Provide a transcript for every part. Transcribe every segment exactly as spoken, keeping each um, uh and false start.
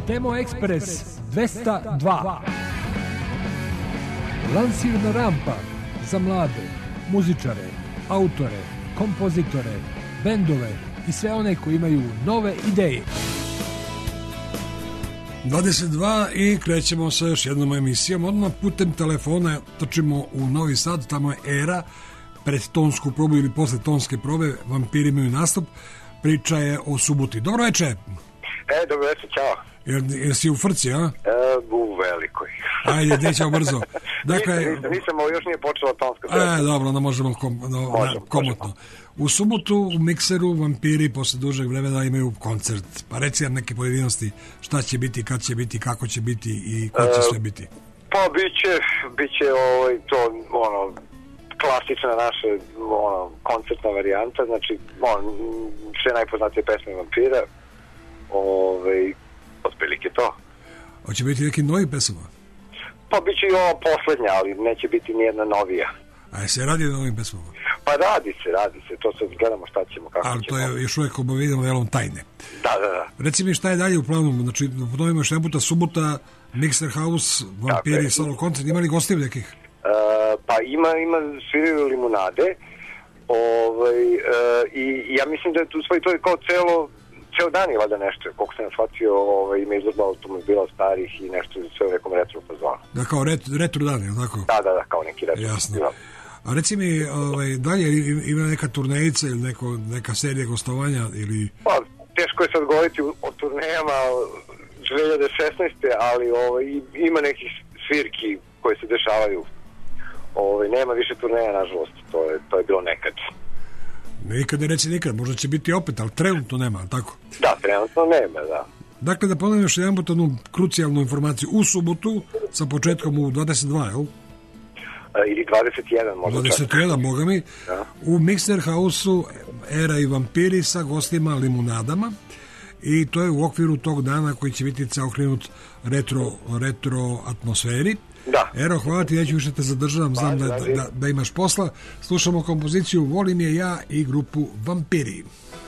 Temo Ekspres dvesta dva. Lansirna rampa za mlade, muzičare, autore, kompozitore, bendove i sve one koji imaju nove ideje. dvadeset dva i krećemo sa još jednom emisijom. Odmah putem telefona trčimo u Novi Sad, tamo je Era, pred tonsku probu ili posle tonske probe, Vampiri imaju nastup. Priča je o Suboti. Dobro večer. E, dobro večer, čao. Jer, jer si u frci, a? E, u velikoj. Ajde, dećemo brzo. Dakle, nisam, nisam, nisam, ovo još nije počela tonska proba. E, dobro, onda možemo, kom, no, možemo komotno. Možemo. U subotu u Mikseru Vampiri posle dužeg vremena imaju koncert. Pa reci nam neke pojedinosti, šta će biti, kad će biti, kako će biti i ko će e, sve biti. Pa biće, biće ovaj, to, ono, klasična naša ono, koncertna varijanta, znači on, sve najpoznatije pesme Vampira, ovaj, otprilike to. Hoće biti neki novi pesama? Pa biće i ova poslednja, ali neće biti nijedna novija. A se radi o novim pesmama? Pa radi se, radi se, to sad gledamo šta ćemo, kako ali ćemo. Ali to je još uvijek obavidno velom tajne. Da, da, da. Reci mi šta je dalje u planu, znači ponovimo još jedan puta subota, Mixer House, Vampiri, solo koncert, ima li gostiju nekih? Uh, pa ima, ima sviraju Limunade, ovaj, uh, i ja mislim da je tu svoj, to je kao celo, ceo dan je vada nešto, koliko sam shvatio, ovaj, ima izgleda automobila starih i nešto sve u nekom retro fazonu. Da, kao ret, retro dan, je li tako? Da, da, da, kao neki retro. Jasno. Fazon. A reci mi, ovaj, dalje ima neka turnejica ili neko, neka serija gostovanja ili... Pa, teško je sad govoriti o turnejama dve hiljade šesnaeste. ali ovaj, ima nekih svirki koje se dešavaju. Ovaj, nema više turneja, nažalost, to je, to je bilo nekad. Nikad ne reci nikad, možda će biti opet, ali trenutno nema, tako? Da, trenutno nema, da. Dakle, da ponovim još jedan put jednu krucijalnu informaciju. U subotu, sa početkom u dvadeset dva, jel? Ili dvadeset jedan, možda dvadeset jedan, boga mi, da. U Mixer House-u Era i Vampiri sa gostima Limunadama i to je u okviru tog dana koji će biti zaokrenut retro, retro atmosferi. Da. Ero, hvala ti, neću više te zadržavam, znam da, da, da imaš posla. Slušamo kompoziciju Volim je ja i grupu Vampiri.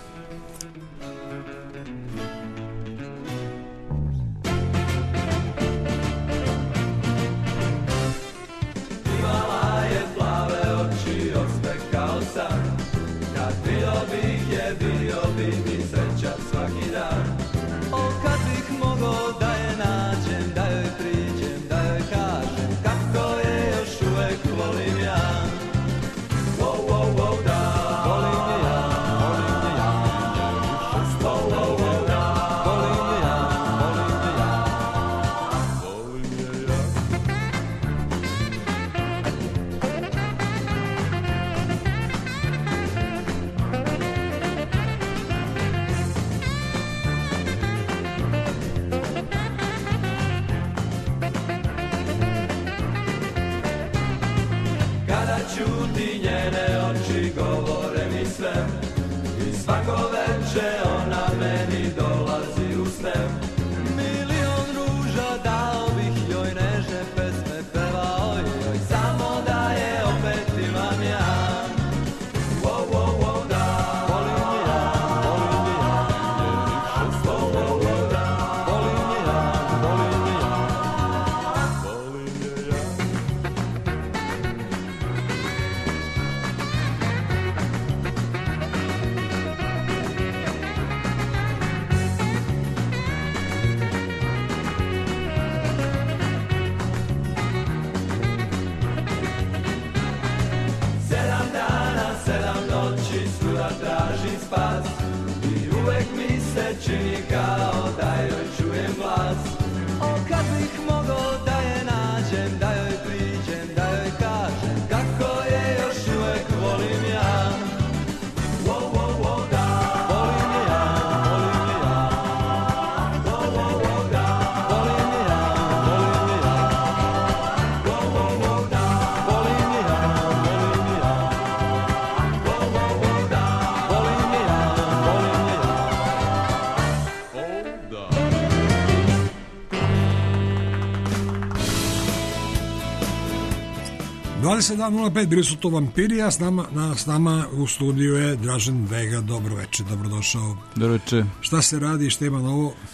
dvadeset dva nula pet, bili su to Vampiri, a s nama, na, s nama u studiju je Dražen Vega. Dobro večer, dobrodošao. Dobro večer. Šta se radi, šta ima novo?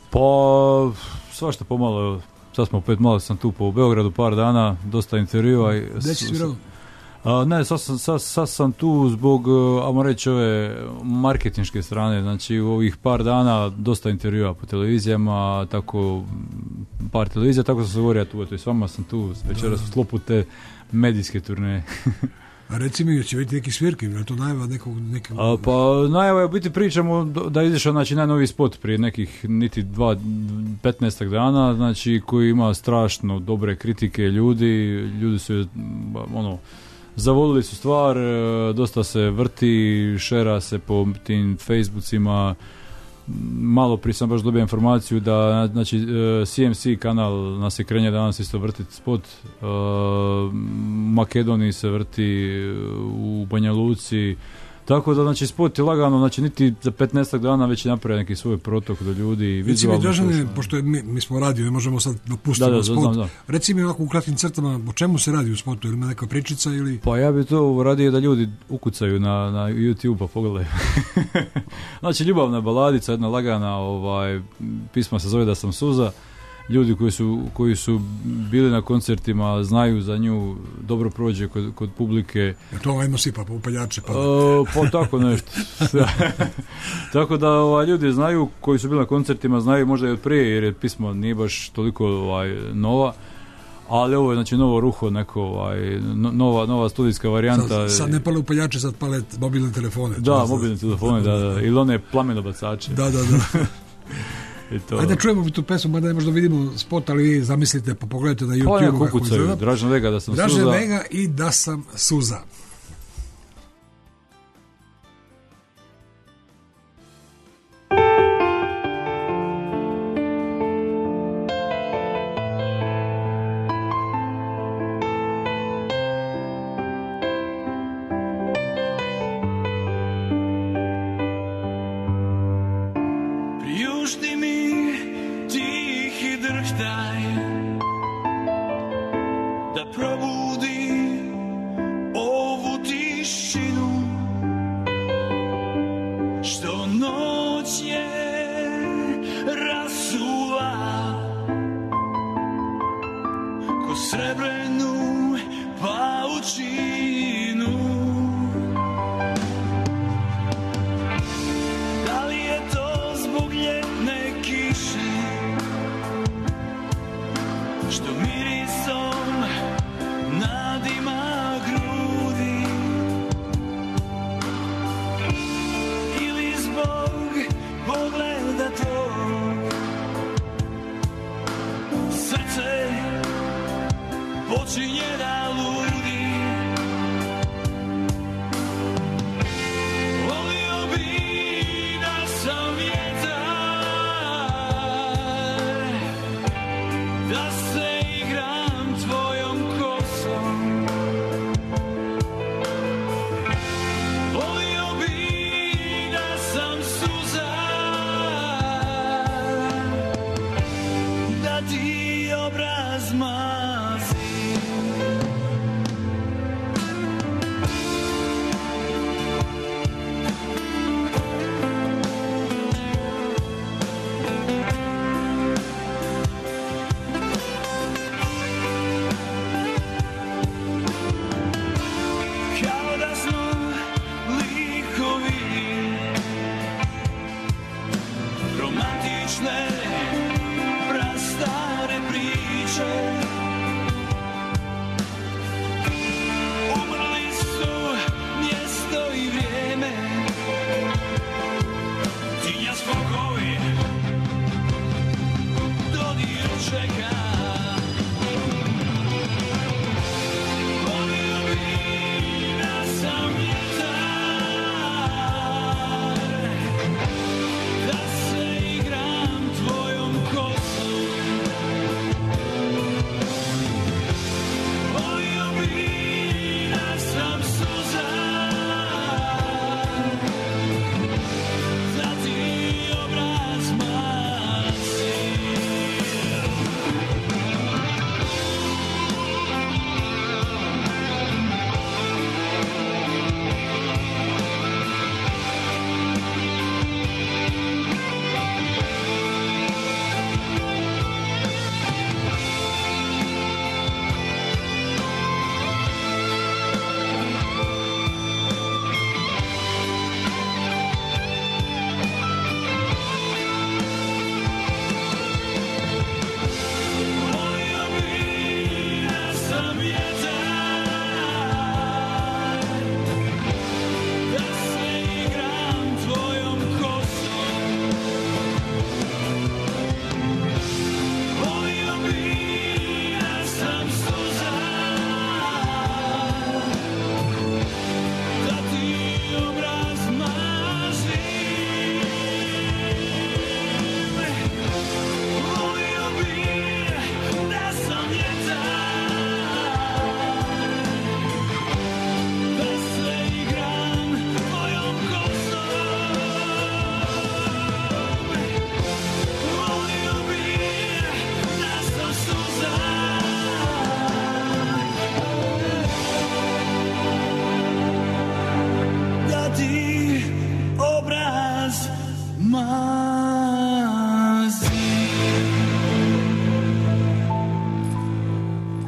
Pa, svašta pomalo, sad smo opet malo sam tu po Beogradu par dana, dosta intervjua. Gde si svirao? Ne, sad sam, sad, sad sam tu zbog, ajmo reći, ove marketinške strane, znači u ovih par dana dosta intervjua po televizijama, tako par televizija, tako sam se govorio, tu, eto i s vama sam tu večeras u sklopu te medijske turneje. A reci mi, će biti neki svirke, je to najava nekog... nekog... A, pa najava je, u biti pričamo da je izašao znači, najnoviji spot prije nekih niti dva, petnaestak dana, znači koji ima strašno dobre kritike ljudi, ljudi su ono, zavolili su stvar, dosta se vrti, šera se po tim Facebookima. Malo prije sam baš dobio informaciju da znači, C M C kanal nas je krenje danas isto vrtiti spot, uh, Makedoniji se vrti, u Banja Luci, tako da znači spot je lagano, znači niti za petnaestak dana već je napravio neki svoj protok do ljudi. Reci mi, Dražane, pošto je, mi, mi smo radio i možemo sad dopustiti da, da, spot, da, da. Reci mi ovako u kratkim crtama, o čemu se radi u spotu, ili ima neka pričica ili... Pa ja bi to radio da ljudi ukucaju na, na YouTube pa pogledaju. Znači ljubavna baladica, jedna lagana, ovaj, pisma se zove Da sam suza. Ljudi koji su, koji su bili na koncertima znaju za nju, dobro prođe kod, kod publike. Je to ovaj nosi pa upaljače? Pa, uh, pa tako nešto. Tako da ovaj, ljudi znaju, koji su bili na koncertima, znaju možda i od prije, jer je pismo nije baš toliko ovaj, nova. Ali ovo je znači novo ruho, neko ovaj, nova, nova studijska varijanta. Sad, sad ne pale upaljače, sad pale mobilne telefone. Da, mobilne telefone, da, da. Ili one plamenobacače. Da, da, da. Ajde čujemo mi tu pesmu, mada ne možda vidimo spot, ali vi zamislite pa pogledajte na YouTube. Pa kako izgleda. Dražen Vega, Da sam Dražen suza. Dražen Vega i Da sam suza.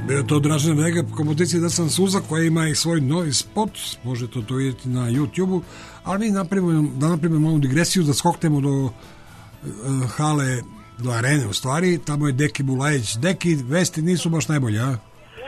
Bio to Dražen Vega, kompozicija Da sam suza, koja ima i svoj novi spot, možete to vidjeti na YouTube-u, ali mi napravimo, da napravimo malu digresiju, da skoknemo do uh, hale, do arene u stvari, tamo je Deki Bulajić. Deki, vesti nisu baš najbolje, a?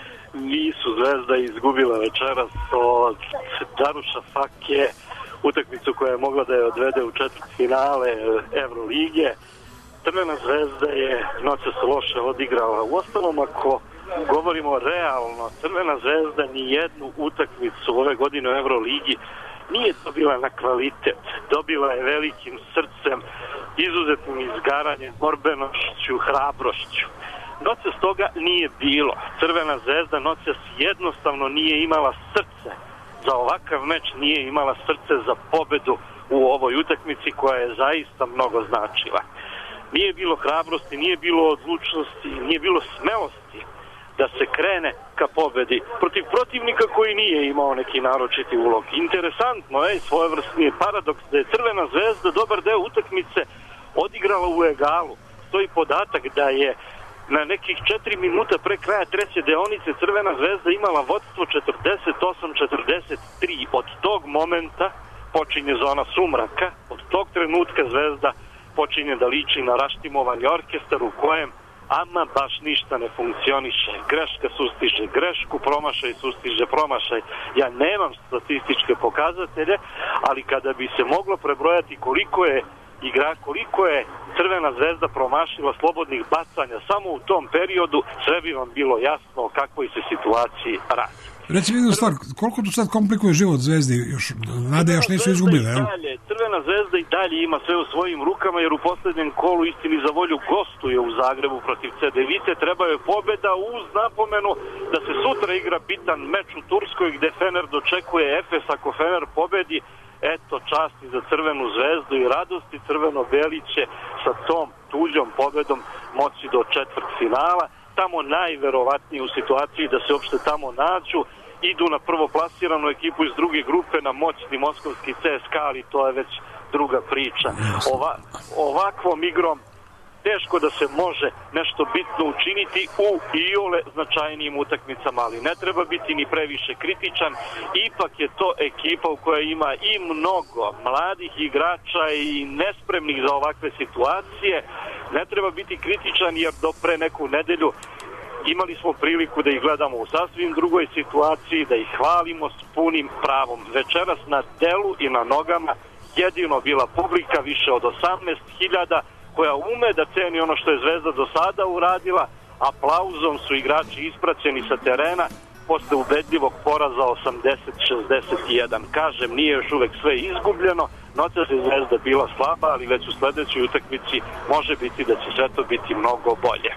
Nisu, Zvezda izgubila večeras od Daruša Fake, utakmicu koja je mogla da je odvede u četvrtfinale Evrolige. Crvena Zvezda je noćas loše odigrala. Uostalom, ako govorimo realno, Crvena Zvezda ni jednu utakmicu ove godine u Evroligi nije dobila na kvalitet. Dobila je velikim srcem, izuzetnim izgaranjem, borbenošću, hrabrošću. Noćas toga nije bilo. Crvena Zvezda noćas jednostavno nije imala srce za ovakav meč, nije imala srce za pobedu u ovoj utakmici koja je zaista mnogo značila. Nije bilo hrabrosti, nije bilo odlučnosti, nije bilo smelosti da se krene ka pobedi protiv protivnika koji nije imao neki naročiti ulog. Interesantno je, svojevrsni je paradoks da je Crvena Zvezda dobar deo utakmice odigrala u egalu. Stoji podatak da je na nekih četiri minuta pre kraja treće deonice Crvena Zvezda imala vodstvo četrdeset osam četrdeset tri. Od tog momenta počinje zona sumraka, od tog trenutka Zvezda počinje da liči na raštimovani orkestar u kojem ama baš ništa ne funkcioniše. Greška sustiže grešku, promašaj sustiže promašaj. Ja nemam statističke pokazatelje, ali kada bi se moglo prebrojati koliko je igra, koliko je Crvena Zvezda promašila slobodnih bacanja samo u tom periodu, sve bi vam bilo jasno o kakvoj se situaciji radi. Reci mi jednu stvar, koliko tu sad komplikuje život Zvezdi? Još, nade još nisu izgubile, jel? Crvena Zvezda i dalje ima sve u svojim rukama, jer u posljednjem kolu, istini za volju, gostuje u Zagrebu protiv C D Vite. Treba je pobeda uz napomenu da se sutra igra bitan meč u Turskoj gde Fener dočekuje Efes. Ako Fener pobedi, eto časti za Crvenu Zvezdu i radosti. Crveno-beli će sa tom tuđom pobedom moći do četvrtfinala. Tamo najverovatnije u situaciji da se uopšte tamo nađu, idu na prvo plasiranu ekipu iz druge grupe, na moćni moskovski C S K A, ali to je već druga priča. Ova, ovakvom igrom teško da se može nešto bitno učiniti u iole značajnijim utakmicama, ali ne treba biti ni previše kritičan. Ipak je to ekipa u kojoj ima i mnogo mladih igrača i nespremnih za ovakve situacije. Ne treba biti kritičan, jer do pre neku nedelju imali smo priliku da ih gledamo u sasvim drugoj situaciji, da ih hvalimo s punim pravom. Večeras na delu i na nogama jedino bila publika, više od osamnaest hiljada, koja ume da ceni ono što je Zvezda do sada uradila. Aplauzom su igrači ispraćeni sa terena posle ubedljivog poraza osamdeset šezdeset jedan. Kažem, nije još uvek sve izgubljeno, noćas je Zvezda bila slaba, ali već u sledećoj utakmici može biti da će sve to biti mnogo bolje.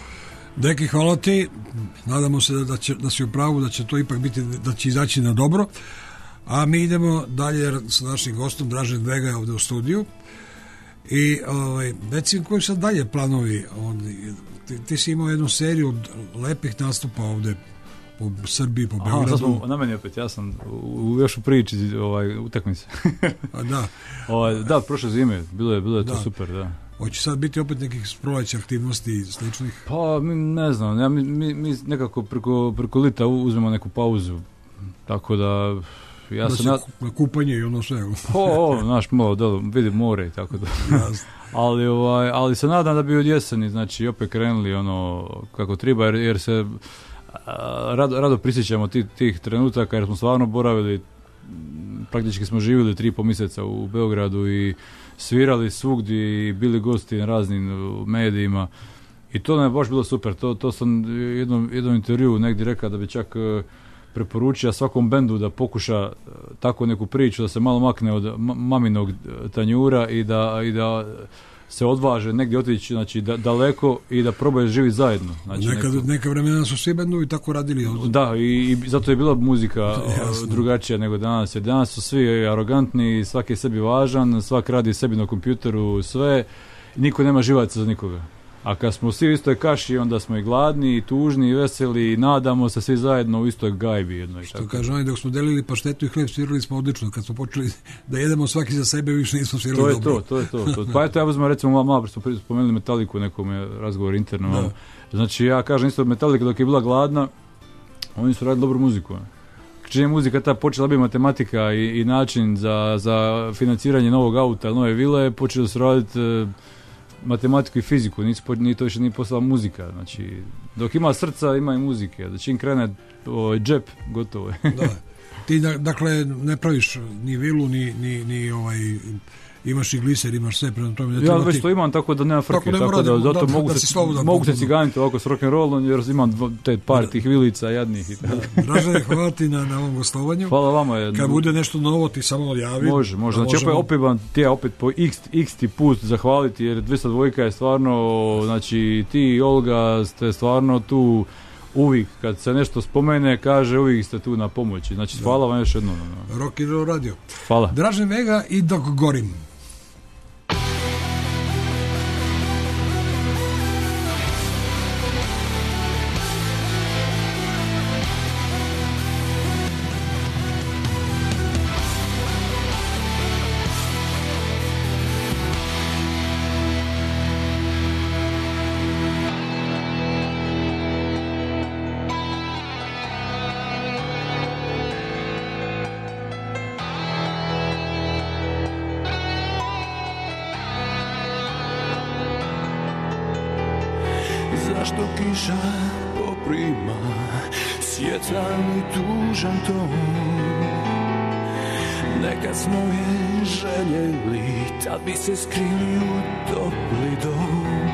Deki, hvala ti. Nadamo se da, će, da si u pravu, da će to ipak biti, da će izaći na dobro. A mi idemo dalje sa našim gostom, Dražen Vega je ovde u studiju. I ovaj, recimo koji su dalje planovi? On, ti, ti si imao jednu seriju od lepih nastupa ovde po Srbiji, po Beogradu. Aha, sad smo na meni opet, ja sam u, još u priči ovaj, utakmice. A da. ovaj, da, prošle zime, bilo je, bilo je to da. super, da. Hoće sad biti opet nekih proleća aktivnosti i sličnih? Pa, mi, ne znam, ja, mi, mi, mi nekako preko, preko lita uzmemo neku pauzu, tako da... Ja da sam se na... kupanje i ono sve. O, o, naš malo, da, vidim more i tako da. ali, ovaj, ali se nadam da bi od jeseni, znači, opet krenuli ono kako treba, jer, jer se a, rado, rado prisjećamo tih, tih trenutaka, jer smo stvarno boravili, praktički smo živjeli tri po mjeseca u Beogradu i svirali svugdje i bili gosti na raznim medijima i to nam je baš bilo super. To, to sam jednom, jednom intervju negdje rekao da bi čak preporučio svakom bendu da pokuša tako neku priču, da se malo makne od maminog tanjura i da, i da se odvaže negdje otići, znači da, daleko i da probaju živjeti zajedno. Znači, Nekad, neko... Neka vremena su svi bendovi tako radili. Da, i, i zato je bila muzika drugačija nego danas. Jer danas su svi arogantni, svaki je sebi važan, svak radi sebi na kompjuteru, sve, niko nema živaca za nikoga. A kad smo svi u istoj kaši, onda smo i gladni, i tužni, i veseli, i nadamo se svi zajedno u istoj gajbi jednoj. Što kaže oni, dok smo delili paštetu i hleb, svirali smo odlično. Kad smo počeli da jedemo svaki za sebe, više nismo svirali to je dobro. To, to je to. to. Pa eto, ja uzmem, recimo, malo, malo smo spomenuli Metaliku u nekom razgovoru interno. Da. Znači, ja kažem isto Metalika dok je bila gladna, oni su radili dobru muziku. Čim je muzika ta počela biti matematika i, i način za, za financiranje novog auta ili nove vile, počeli su raditi e, matematiku i fiziku, nije to više nije postala muzika. Znači, dok ima srca, ima i muzike. Da čim krene o, džep, gotovo je. Da. Ti, dakle, ne praviš ni vilu, ni, ni, ni ovaj... Imaš i gliser, imaš sve, prema tome... Ja već to imam, tako da nema frke, tako, tako da, zato da, mogu, da se, da mogu se ciganiti ovako s rock'n'rollom, jer imam dva, te par tih vilica jadnih i tako. Dražene, hvala ti na, na ovom gostovanju. Hvala vama. Je, kad bude nešto novo, ti samo odjavi. Može, može. Znači, možemo... opet, opet vam ti opet po x, x ti put zahvaliti, jer dvjesto dva je stvarno, znači, ti i Olga ste stvarno tu... Uvijek, kad se nešto spomene, kaže uvijek ste tu na pomoći. Znači, da. Hvala vam još jednom. Rock and Roll Radio. Hvala. Dražen Vega i Dok gorim. Zašto kiša poprima sjetan i tužan ton? Nekad smo je željeli, tad bi se skrili u topli dom.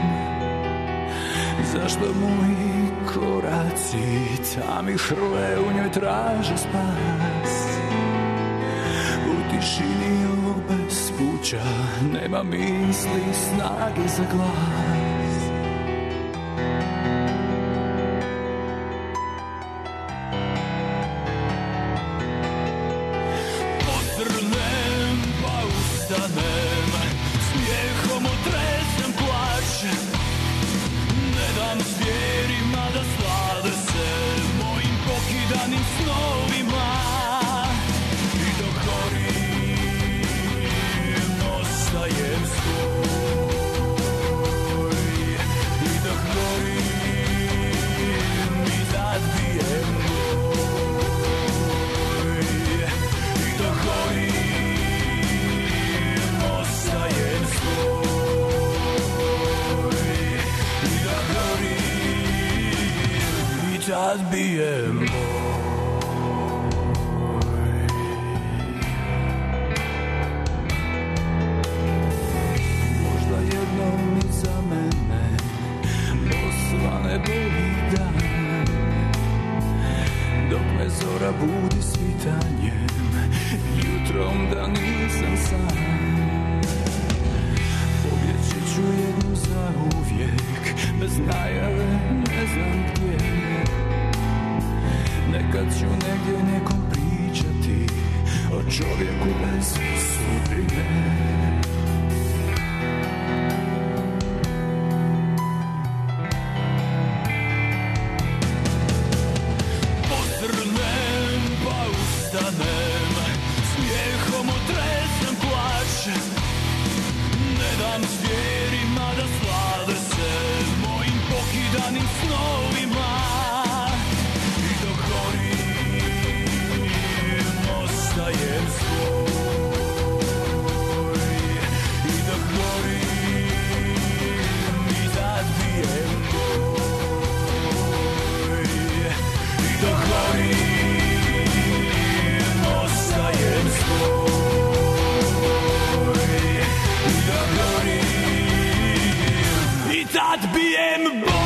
Zašto moji koraci tam i hrle u njoj traže spas? U tišini ovog bespuća nema misli, snage za glas. Tad bijem moj. Možda jednom i za mene osvane beli dan, dok me zora budi svitanjem, jutrom da nisam sam. Pobjeći ću jednu za uvijek, bez najave ne znam gdje. Nekad ću negdje nekom pričati o čovjeku bez sudbine. Pozdrnem pa ustanem, smijehom otresem plač. Ne dam zvjerima da slade se mojim pokidanim snovima. Ostajem svoj i dok gorim i tad bijem moj i dok gorim ostajem svoj i dok gorim i tad bijem boj.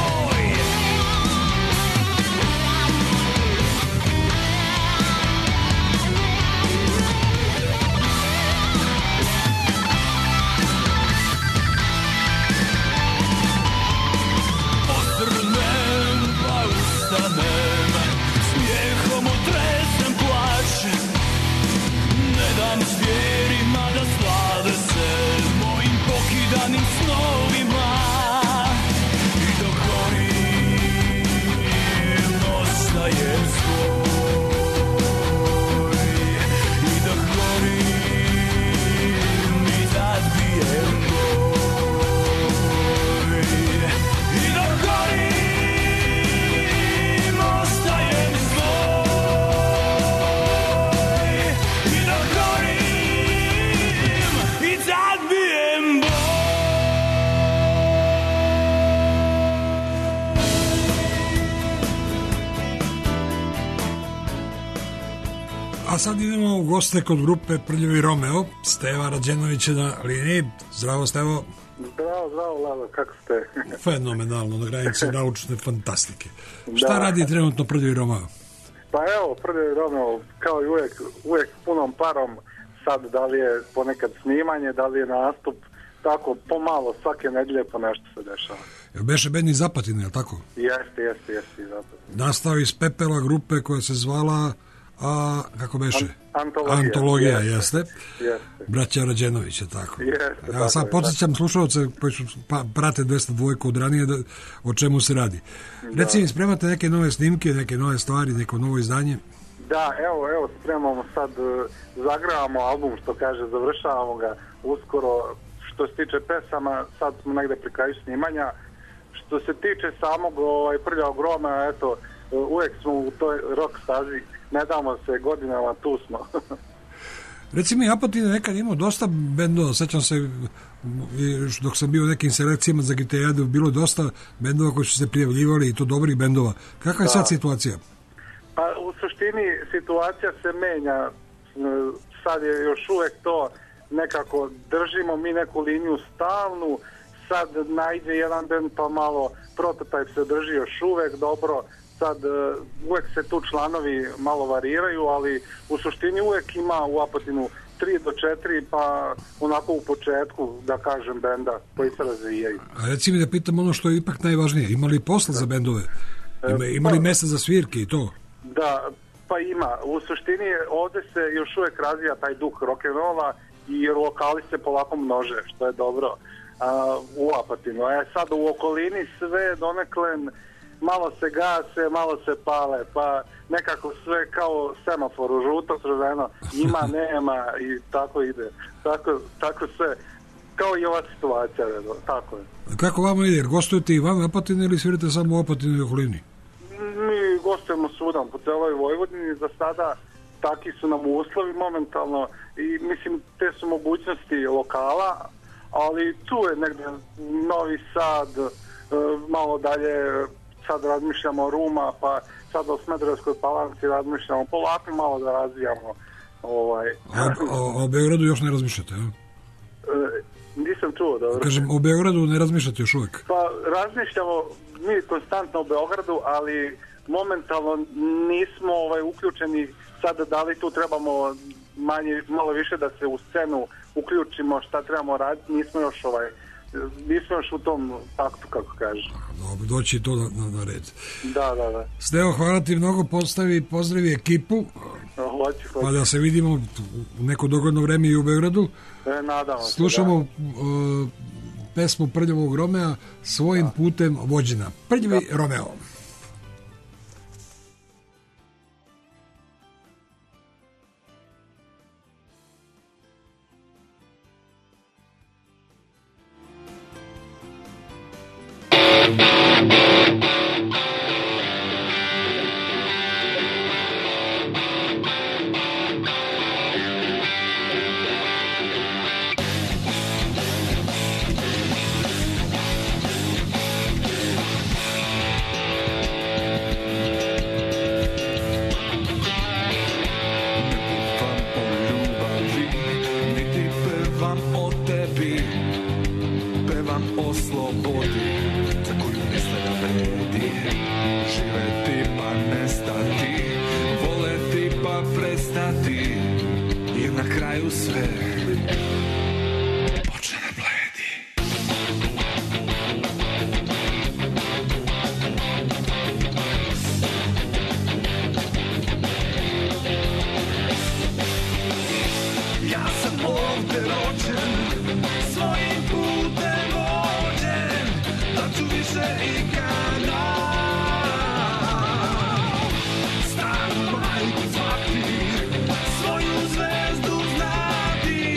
Smijehom otresem plač, ne dam zvjerima da slade se mojim pokidanim snovima. A sad idemo u goste kod grupe Prljavi Romeo. Steva Rađenović je na liniji. Zdravo, Stevo. Zdravo, zdravo, Lalo, kako ste? Fenomenalno, na granici naučne fantastike. Da. Šta radi trenutno Prljavi Romeo? Pa evo, Prljavi Romeo, kao i uvijek, uvijek punom parom, sad da li je ponekad snimanje, da li je nastup, tako pomalo, svake nedelje po nešto se dešava. Jel beše bend iz Apatine, je li tako? Jeste, jeste, jeste iz Apatine. Nastao iz pepela grupe koja se zvala, a, kako beše? An- antologija. Antologija, jeste. jeste. Jeste. Braća Rađenović, je tako. Jeste, ja sad podsjećam slušalce koji su, pa, prate dvesta dva od ranije da, o čemu se radi. Reci mi, spremate neke nove snimke, neke nove stvari, neko novo izdanje? Da, evo, evo, spremamo sad, zagravamo album, što kaže, završavamo ga uskoro. Što se tiče pesama, sad smo negde pri kraju snimanja. Što se tiče samog ovaj, Prljavog Romea, eto, uvek smo u toj rock stazi, ne damo se godinama, tu smo. Reci mi, Apatin je nekad imao dosta bendova, sećam se, dok sam bio u nekim selekcijama za Gitejadu, bilo dosta bendova koji su se prijavljivali i to dobrih bendova. Kakva je sad situacija? Pa u suštini situacija se menja, sad je još uvek to nekako držimo mi neku liniju stalnu, sad najde jedan bend pa malo Prototype se drži još uvek dobro, sad uvek se tu članovi malo variraju, ali u suštini uvek ima u Apatinu tri do četiri, pa onako u početku, da kažem, benda koji se razvijaju. A reci mi da pitam ono što je ipak najvažnije, ima li posla za bendove? Ima, ima li mesta za svirke i to? Da, pa ima. U suštini ovde se još uvek razvija taj duh rock'n'rolla i lokali se polako množe, što je dobro a, u Apatinu. A sad u okolini sve donekle malo se gase, malo se pale, pa nekako sve kao semafor, u žuto, crveno, ima, nema i tako ide. Tako, tako sve, kao i ova situacija, tako je. Kako vama ide? Gostujete i van Apatine ili svirate samo u Apatinu i okolini? Mi gostujemo svudan po celoj Vojvodini, za sada taki su nam uslovi momentalno i mislim te su mogućnosti lokala, ali tu je negde Novi Sad, malo dalje sad razmišljamo Ruma, pa sad o Smederevskoj Palanci razmišljamo, polako malo da razvijamo. Ovaj. A, a o Beogradu još ne razmišljate, a? E, nisam čuo, dobro. Kažem, o Beogradu ne razmišljate još uvijek? Pa razmišljamo mi konstantno o Beogradu, ali momentalno nismo ovaj, uključeni sad da li tu trebamo manje, malo više da se u scenu uključimo, šta trebamo raditi, nismo još ovaj, nismo još u tom taktu, kako kaže. Dobro, doći to na, na, na red. Da, da, da. Stevo, hvala ti mnogo, postavi, pozdravi ekipu, hoći, hoći. Pa da se vidimo u neko dogodno vreme i u Beogradu. E, nadamo se, slušamo uh, pesmu Prljavog Romea, Svojim da. putem vođena. Prljavi da. Romeo. Svoju zvezdu znati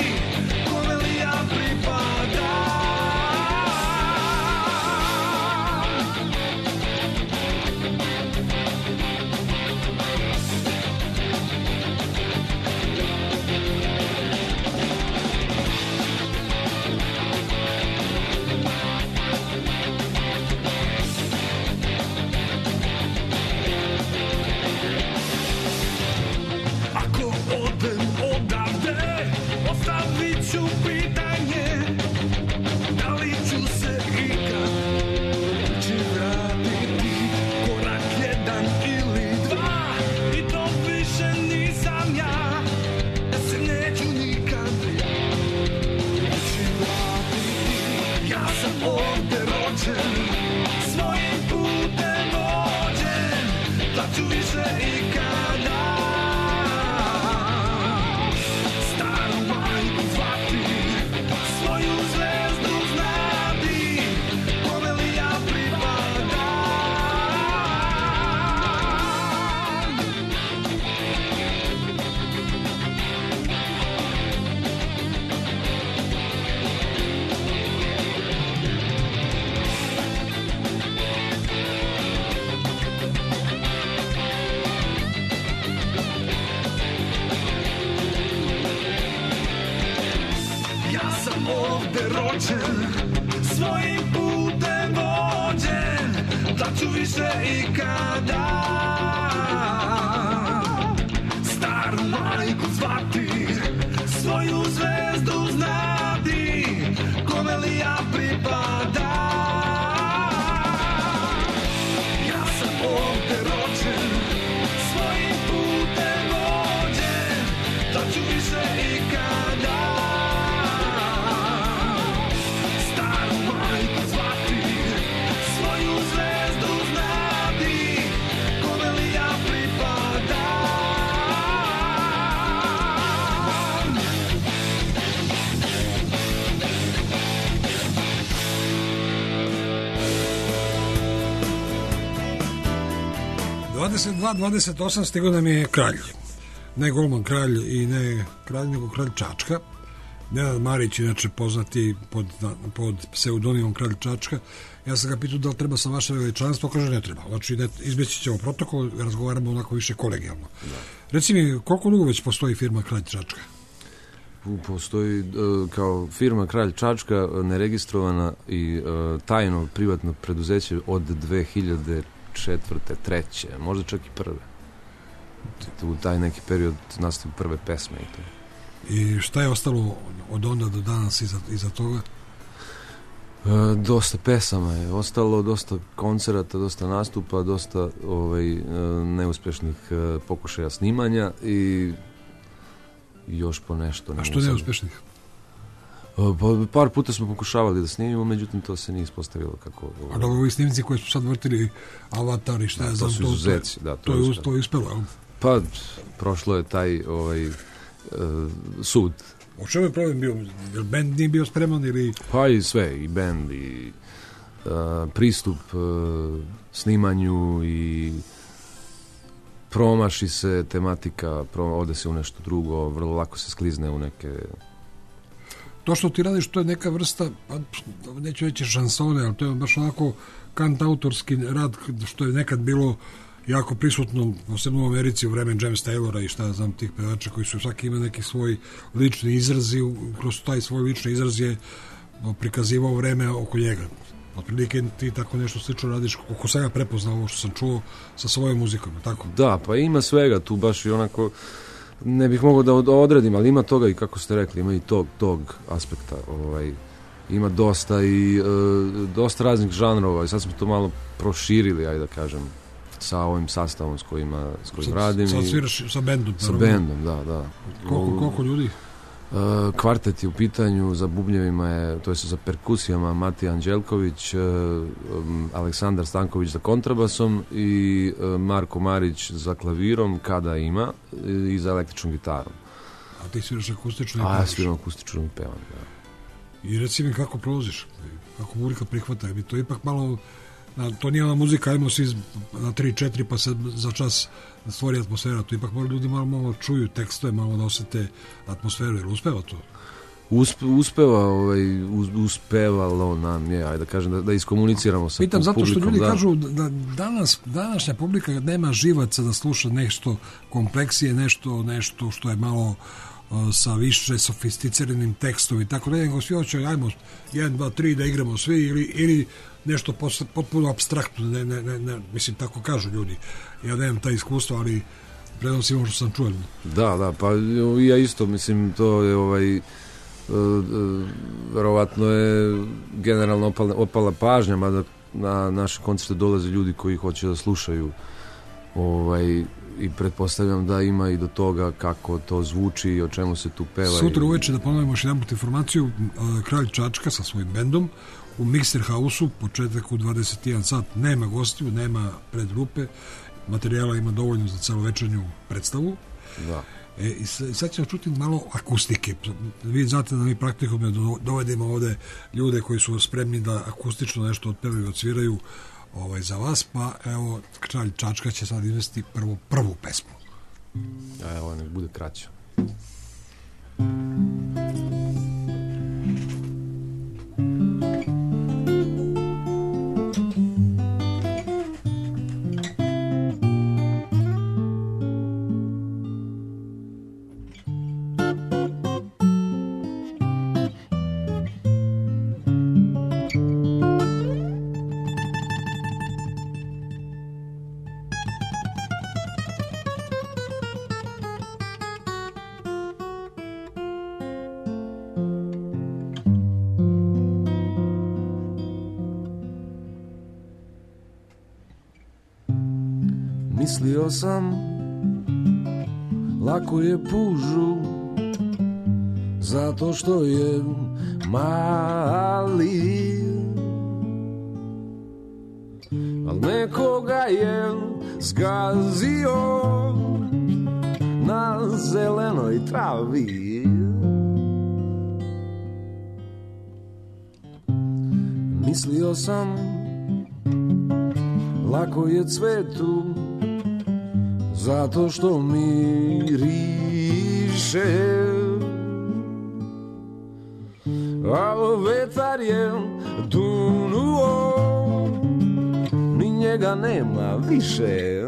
rođen, svojim putem vođen, da ću više ikada staru majku zvati, svoju zvezdu znati, kome li ja pripada. Ja sam ovde rođen, svojim putem vođen, da ću više ikada staru majku zvati, svoju zvezdu znati, kome li ja pripadam. dvadeset dva dvadeset osam stigao nam je kralj. Ne golman kralj i ne kralj, nego kralj Čačka. Nenad Marić, inače poznati pod, pod pseudonimom kralj Čačka. Ja sam ga pitao da li treba sa vaše veličanstvo, kaže ne treba. Znači, ne, izbjeći ćemo protokol, razgovaramo onako više kolegijalno. Da. Reci mi, koliko dugo već postoji firma Kralj Čačka? Postoji uh, kao firma Kralj Čačka, neregistrovana i uh, tajno privatno preduzeće od dve hiljade četvrte, treće, možda čak i prve. U taj neki period nastaju prve pesme i to. I šta je ostalo od onda do danas iza, iza toga? E, dosta pesama je ostalo, dosta koncerata, dosta nastupa, dosta ovaj, e, neuspešnih e, pokušaja snimanja i još po nešto. A što neuspešnih? Pa, par puta smo pokušavali da snimimo, međutim to se nije ispostavilo kako... A da ovi snimci koji su sad vrtili Avatar i šta je da, znam, to su izuzeci, da, to, to, je, to je uspelo. Pa, prošlo je taj ovaj, uh, sud. O čemu je problem bio? Jer band nije bio spreman ili... Pa i sve, i band, i uh, pristup uh, snimanju, i promaši se tematika, pro, ode se u nešto drugo, vrlo lako se sklizne u neke... To što ti radiš, to je neka vrsta, pa neću reći šansone, ali to je baš onako kantautorski rad, što je nekad bilo jako prisutno, posebno u Americi u vreme James Taylora i šta ja znam, tih pevača koji su svaki ima neki svoj lični izraz i kroz taj svoj lični izraz je prikazivao vreme oko njega. Otprilike ti tako nešto slično radiš, koliko sam ja prepoznao ovo što sam čuo sa svojom muzikom, tako? Da, pa ima svega tu baš i onako... Ne bih mogao da odredim, ali ima toga i kako ste rekli, ima i tog, tog aspekta. Ovaj, ima dosta i e, dosta raznih žanrova i sad smo to malo proširili, ajde da kažem, sa ovim sastavom s kojima, s kojim sad, radim. Sad sviraš sa bendom? Sa bendom, da, da. Koliko, koliko ljudi? E, kvartet je u pitanju, za bubnjevima je, to je za perkusijama Matija Anđelković, e, um, Aleksandar Stanković za kontrabasom i e, Marko Marić za klavirom, kada ima, e, i za električnom gitarom. A ti sviraš akustično i pevaš? A ja pevaš? sviram akustično i pevam, da. I reci mi kako prolaziš, kako publika prihvata, bi to ipak malo, na, to nije ona muzika, ajmo svi na tri četiri pa se za čas stvori atmosfera, to ipak malo ljudi malo, malo čuju tekstove, malo da osete atmosferu, jer uspeva to? Uspe, uspeva, ovaj, us, uspevalo nam je, ajde da kažem, da, da iskomuniciramo sa Pitam publikom. Pitam zato što ljudi da. kažu da danas, današnja publika nema živaca da sluša nešto kompleksije, nešto, nešto što je malo sa više sofisticiranim tekstom i tako da, nego svi hoće, ajmo jedan, dva, tri da igramo svi ili, ili nešto posle, potpuno apstraktno, ne, ne, ne, ne, mislim, tako kažu ljudi. Ja nemam taj iskustvo, ali prenosim ono što sam čuo. Da, da, pa ja isto, mislim, to je ovaj, uh, uh, verovatno je generalno opala, opala pažnja, mada na naše koncerte dolaze ljudi koji hoće da slušaju ovaj, i pretpostavljam da ima i do toga kako to zvuči i o čemu se tu peva. Sutra i... uveče, da ponovimo još jedan put informaciju, Kralj Čačka sa svojim bendom u Mixer House-u, početak u dvadeset jedan sat, nema gostiju, nema predgrupe, materijala ima dovoljno za celovečernju predstavu. Da. E, i sad ćemo čuti malo akustike. Vi znate da mi praktikom dovedemo ovde ljude koji su spremni da akustično nešto otpevaju i odsviraju ovaj, za vas, pa evo Kralj Čačka će sad izvesti prvu, prvu pesmu. A evo, nek bude kraća. Mislio sam, lako je pužu, zato što je mali. Al nekoga je zgazio na zelenoj travi. Mislio sam, lako je cvetu, zato što miriše. A vetar je dunuo, ni njega nema više.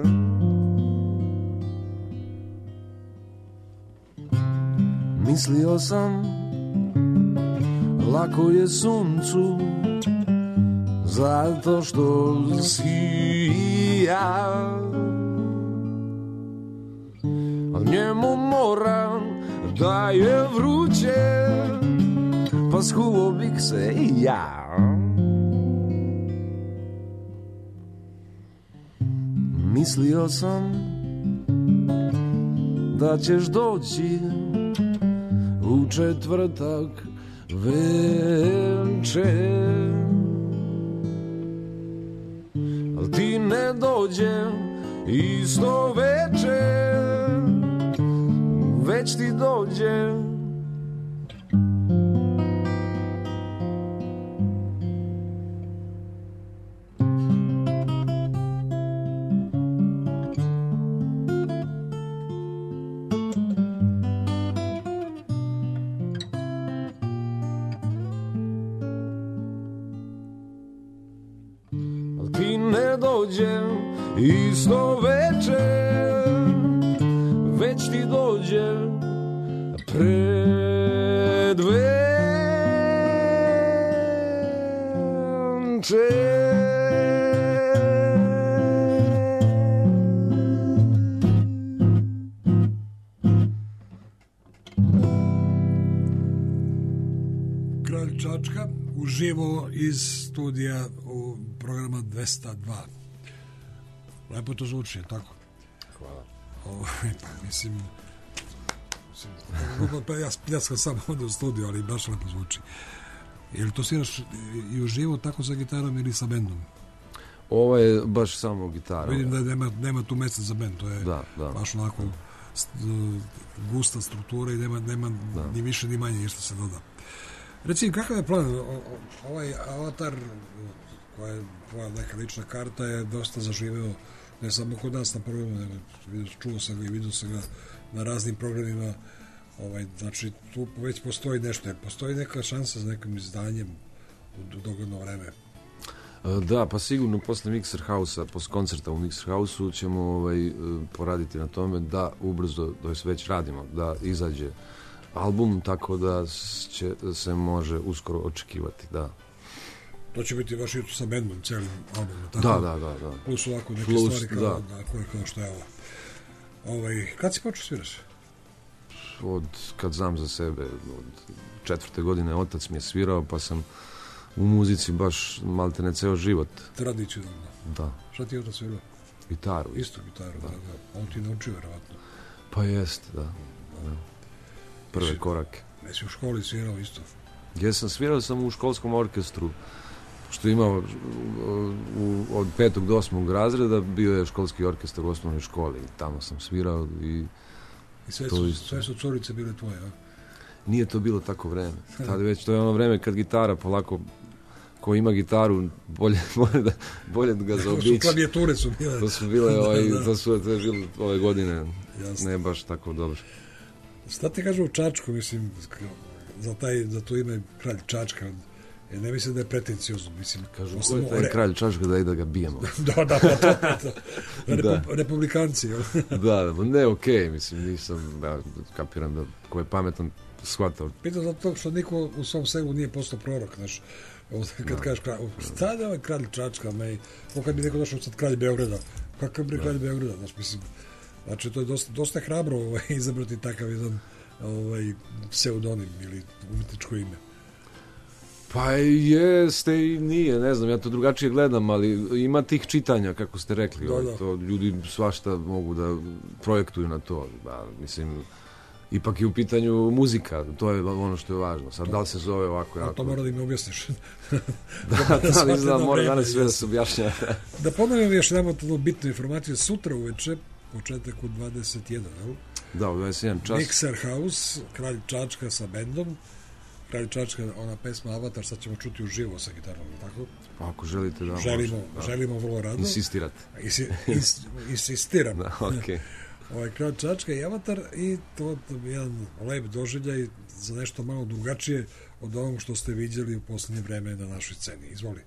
Mislio sam, lako je suncu, zato što sija. A njemu moram da je vruće, pa skuo bih se i ja. Mislio sam da ćeš doći u četvrtak večer, al ti ne dođe isto večer, već ti dođe isto večer, već ti dođe pred venče. Kralj Čačka uživo iz studija u programa dvesta dva. Lepo to zvuči, tako? Hvala. O, pa, mislim, mislim pa ja pljaskam samo ovdje u studiju, ali baš lepo zvuči. Je li to sviraš i uživo tako sa gitarom ili sa bendom? Ovo je baš samo gitara. Vidim da nema, nema tu mjesta za bend, to je da, da. baš onako gusta struktura i nema, nema ni više ni manje što se doda. Reci, kakav je plan? O, o, ovaj Avatar, koja je tvoja neka lična karta, je dosta zaživeo ne samo kod nas na programu, nego čuo sam ga i vidio sam ga na raznim programima. Ovaj, znači, tu već postoji nešto. Postoji neka šansa za nekim izdanjem u dogledno vreme? Da, pa sigurno posle Mixer House-a, posle koncerta u Mixer House-u ćemo ovaj, poraditi na tome da ubrzo, to jest već radimo, da izađe album, tako da će se može uskoro očekivati, da. To će biti baš i sa bendom, cijelim albumom, tako? Da, da, da, da. Plus ovako neke Plus, stvari kao, da. Da, koje, kao što je ovo. Ovaj, kad si počeo sviraš? Od, kad znam za sebe, od četvrte godine otac mi je svirao, pa sam u muzici baš maltene ceo život. Tradicionalno. Da. Šta ti je otac svirao? Gitaru. Isto gitaru, da, da. On ti naučio, verovatno. Pa jest, da. da. Prve Jesi, korake. Jesi u školi svirao isto? Jesam, svirao sam u školskom orkestru, što je imao u, od petog do osmog razreda, bio je školski orkestar u osnovnoj školi. Tamo sam svirao i... I sve su, sve su curice bile tvoje, a? Nije to bilo tako vreme. Tada već, to je ono vreme kad gitara polako, ko ima gitaru, bolje, bolje, da, bolje da ga zaobići. To su klavijature su bile. To su bile, ovaj, da, da. To su to je bilo ove godine. Jasne. Ne baš tako dobro. Šta ti kažu u Čačku, mislim, za, taj, za to ime Kralj Čačka? Ja ne mislim da je pretenciozno, mislim. Kažu, ko je taj re... Kralj Čačka da i da ga bijemo? da, da, pa to, pa to. Repu, da. Republikanci. da, ne, okej, okay, mislim, nisam, ja kapiram da ko je pametan shvatao. Pitam zato što niko u svom selu nije postao prorok, znaš. Kad da. Kažeš, šta je ovaj Kralj Čačka, me, o kad bi neko došao sad Kralj Beograda, kakav bi Kralj Beograda, znaš, mislim. Znači, to je dosta, dosta hrabro ovaj, izabrati takav jedan ovaj, pseudonim ili umetničko ime. Pa jeste i nije, ne znam, ja to drugačije gledam, ali ima tih čitanja, kako ste rekli, Da, ovaj, da. to ljudi svašta mogu da projektuju na to, da, mislim, ipak je u pitanju muzika, to je ono što je važno, sad da li se zove ovako, A jako... to mora da im objasniš. da, da, shvate izgleda, na mora vreme, danas sve da jes. se objašnja. Da ponovim još jednom tu bitnu informaciju, sutra uveče, početak u dvadeset jedan, jel? Da, u dvadeset jedan čas. Mixer House, Kralj Čačka sa bendom. Kralj Čačka, ona pesma Avatar, sad ćemo čuti uživo sa gitarom, tako? Pa ako želite da... Želimo, možete, da. želimo vrlo rado. Insistirate. Isi, ins, insistiram. Da, okej. Ovaj Kralj Čačka i Avatar i to je jedan lep doživljaj za nešto malo drugačije od onog što ste vidjeli u posljednje vreme na našoj sceni. Izvoli.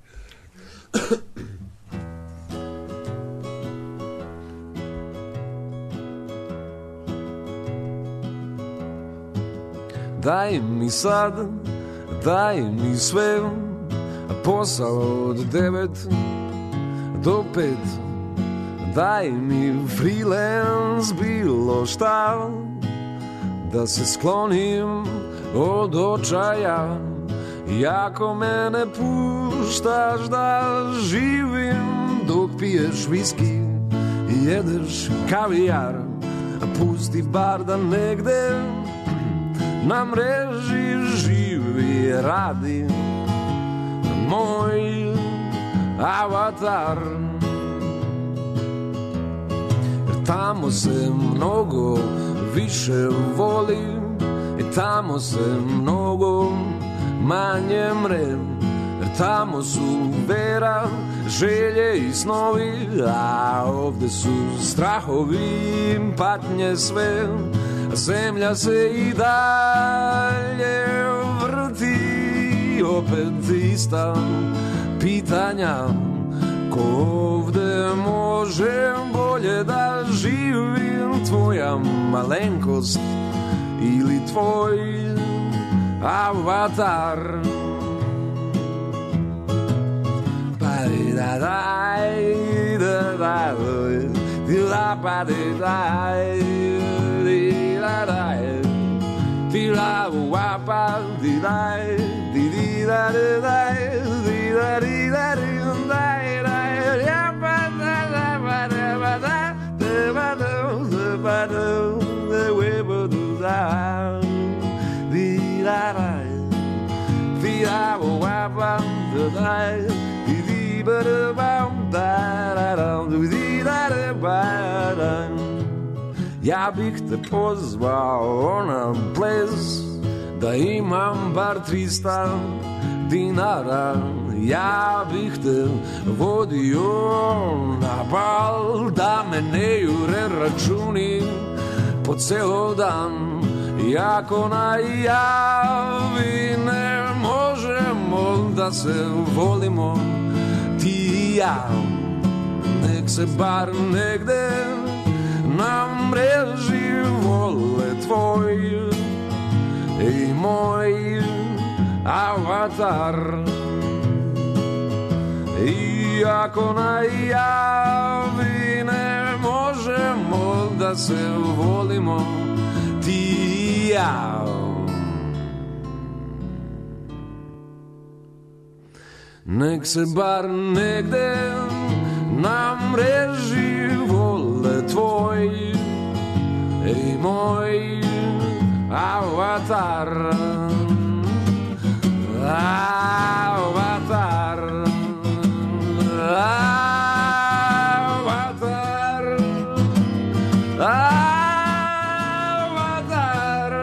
Daj mi sad, daj mi sve, posao od devet do pet. Daj mi freelance bilo šta, da se sklonim od očaja. I ako mene puštaš da živim dok piješ viski i jedeš kavijar, pusti bar da negde na mreži živi radi moj avatar. Jer tamo se mnogo više voli i tamo se mnogo manje mre. Jer tamo su vera, želje i snovi, a ovde su strahovi, patnje sve. Zemlja se i dalje vrti, opet ista pitanja. Ko ovde može bolje da živim, tvoja malenkost ili tvoj avatar? Pa-di-da-daj, da-daj, di-la-pa-di-daj, di-da-daj, di-la-wa-pa, di-daj, di-di-da-di-daj, di-da-di-da-di-daj, ya-pa-da-da-ba-da-ba-da, da-ba-do-da-ba-do, da-we-ba-do-da, di-da-daj, di-da-wa-pa, da-daj, di-di-ba-da-ba, da-da-da, di-da-da-ba-da. Ja bih te pozvao na ples, da imam bar trista dinara. Ja bih te vodio na bal, da me ne jure računi po ceo dan. I ako najavi ne možemo da se volimo ti i ja, nek se bar negde na mreži vole tvoj i moj avatar. I ako najavi ne možemo da se volimo ti i ja, nek se bar negde na mreži vole tvoj i moj avatar. Avatar, avatar, avatar,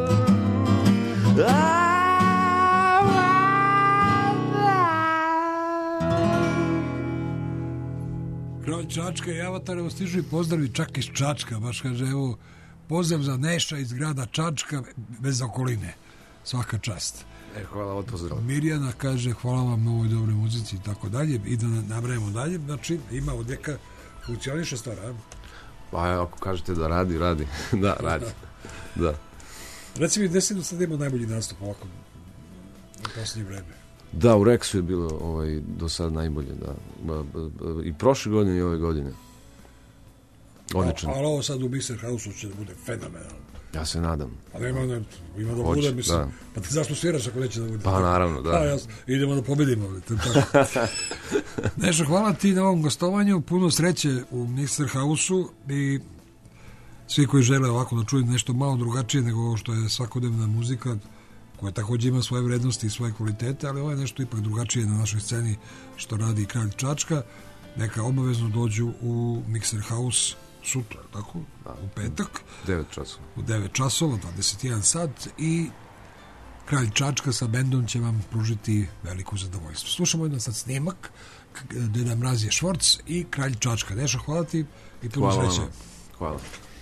Kralj Čačka i Avatar, evo stižu i pozdravi čak iz Čačka, baš kaže, evo, pozdrav za Neša iz grada Čačka bez okoline, svaka čast. E, hvala od pozdrava. Mirjana kaže, hvala vam na ovoj dobroj muzici i tako dalje, i da nabrajemo dalje, znači ima odjeka, funkcioniše stvar, a? Pa ako kažete da radi, radi. Da, radi. Da. Reci mi, gde si do sada imao najbolji nastup ovako u posljednje vreme? Da, u Rexu je bilo ovaj, do sad najbolje, da. I prošle godine i ove godine. Odličan. Ali ovo sad u Mixer House-u će da bude fenomenalno. Ja se nadam. A nema, ne, ima da Hoće, bude, mislim. da. Pa ti zašto sviraš ako neće da bude? Pa naravno, da. Pa, jasno, idemo da pobedimo. Nešo, hvala ti na ovom gostovanju, puno sreće u Mixer House-u i svi koji žele ovako da čuju nešto malo drugačije nego ovo što je svakodnevna muzika, koja takođe ima svoje vrednosti i svoje kvalitete, ali ovo je nešto ipak drugačije na našoj sceni što radi Kralj Čačka. Neka obavezno dođu u Mixer House sutra, tako? Da. U petak. devet časova. U devet časova, dvadeset jedan sat i Kralj Čačka sa bendom će vam pružiti veliko zadovoljstvo. Slušamo jedan sad snimak, Deda Mraz je Švorc i Kralj Čačka. Nešo, hvala ti i puno sreće. Hvala.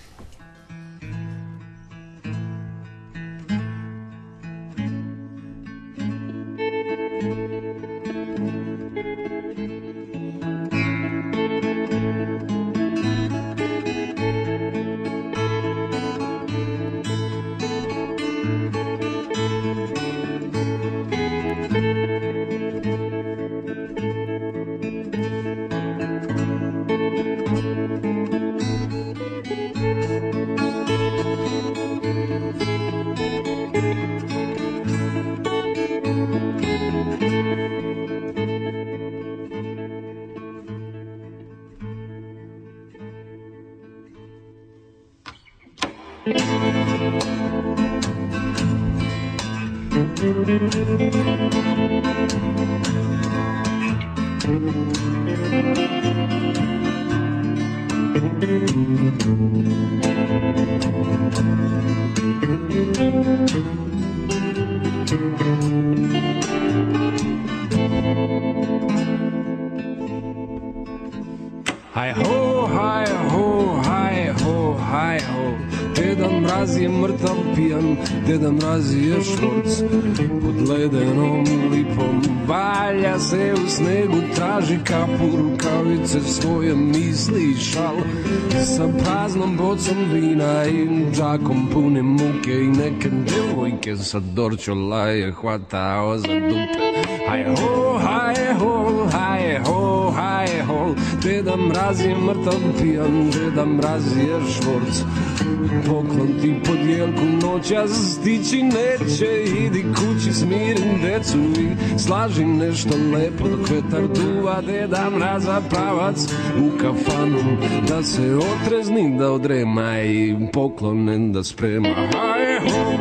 Haj ho, haj ho, haj ho, haj ho. Deda Mraz je mrtav pijan, Deda Mraz je Švorc. Pod ledenom lipom valja se u snegu, traži kapu, rukavice, svoje misli i šal. Sa praznom bocom vina i džakom punim muke i neke devojke sa dorčolaje hvatao za dupe. Haj ho, haj ho, haj ho, haj ho. Deda Mraz je mrtav pijan, Deda Mraz je Švorc. Poklon ti pod jelku noćas stići neće, idi kući smirim decu i slaži nešto lepo dok vetar duva. Deda Mraza pravac u kafanu da se otrezni, da odrema i poklonen da sprema. Haj ho,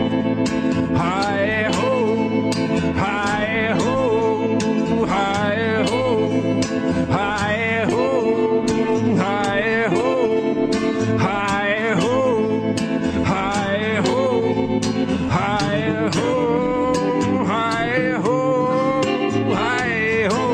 haj ho, haj ho, haj ho, haj ho, haj ho, haj ho, haj ho, haj ho, haj ho, haj ho.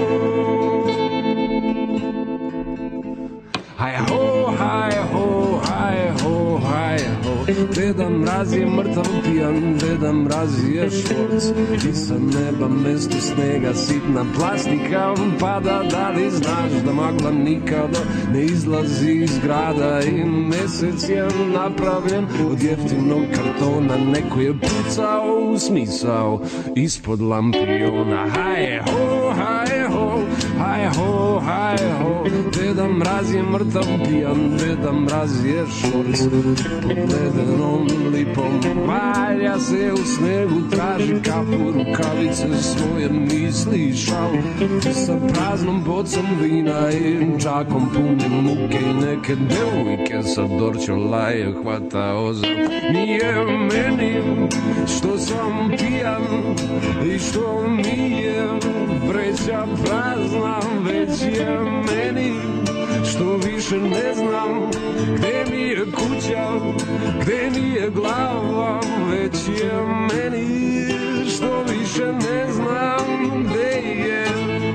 Haj ho, haj ho, haj ho, haj ho. Deda Mraz je mrtav pijan, Deda Mraz je Švorc. I sa neba mesto snega sitna plastika pada, da li znaš da magla nikada ne izlazi iz grada i mesec je napravljen od jeftinog kartona. Neko je pucao u smisao ispod lampiona. Haj ho, haj ho, haj ho, haj ho. Deda Mraz je mrtav pijan, Deda Mraz je Švorc. Pod ledenom lipom valja se u snegu, traži kapu, rukavice, svoje misli i šal. Sa praznom bocom vina i džakom punim muke i neke devojke sa dorčolaje hvatao za. Nije meni što sam pijan i što mi je vreća prazna, već je meni što više ne znam gde mi je kuća, gde mi je glava, već je meni što više ne znam gde je.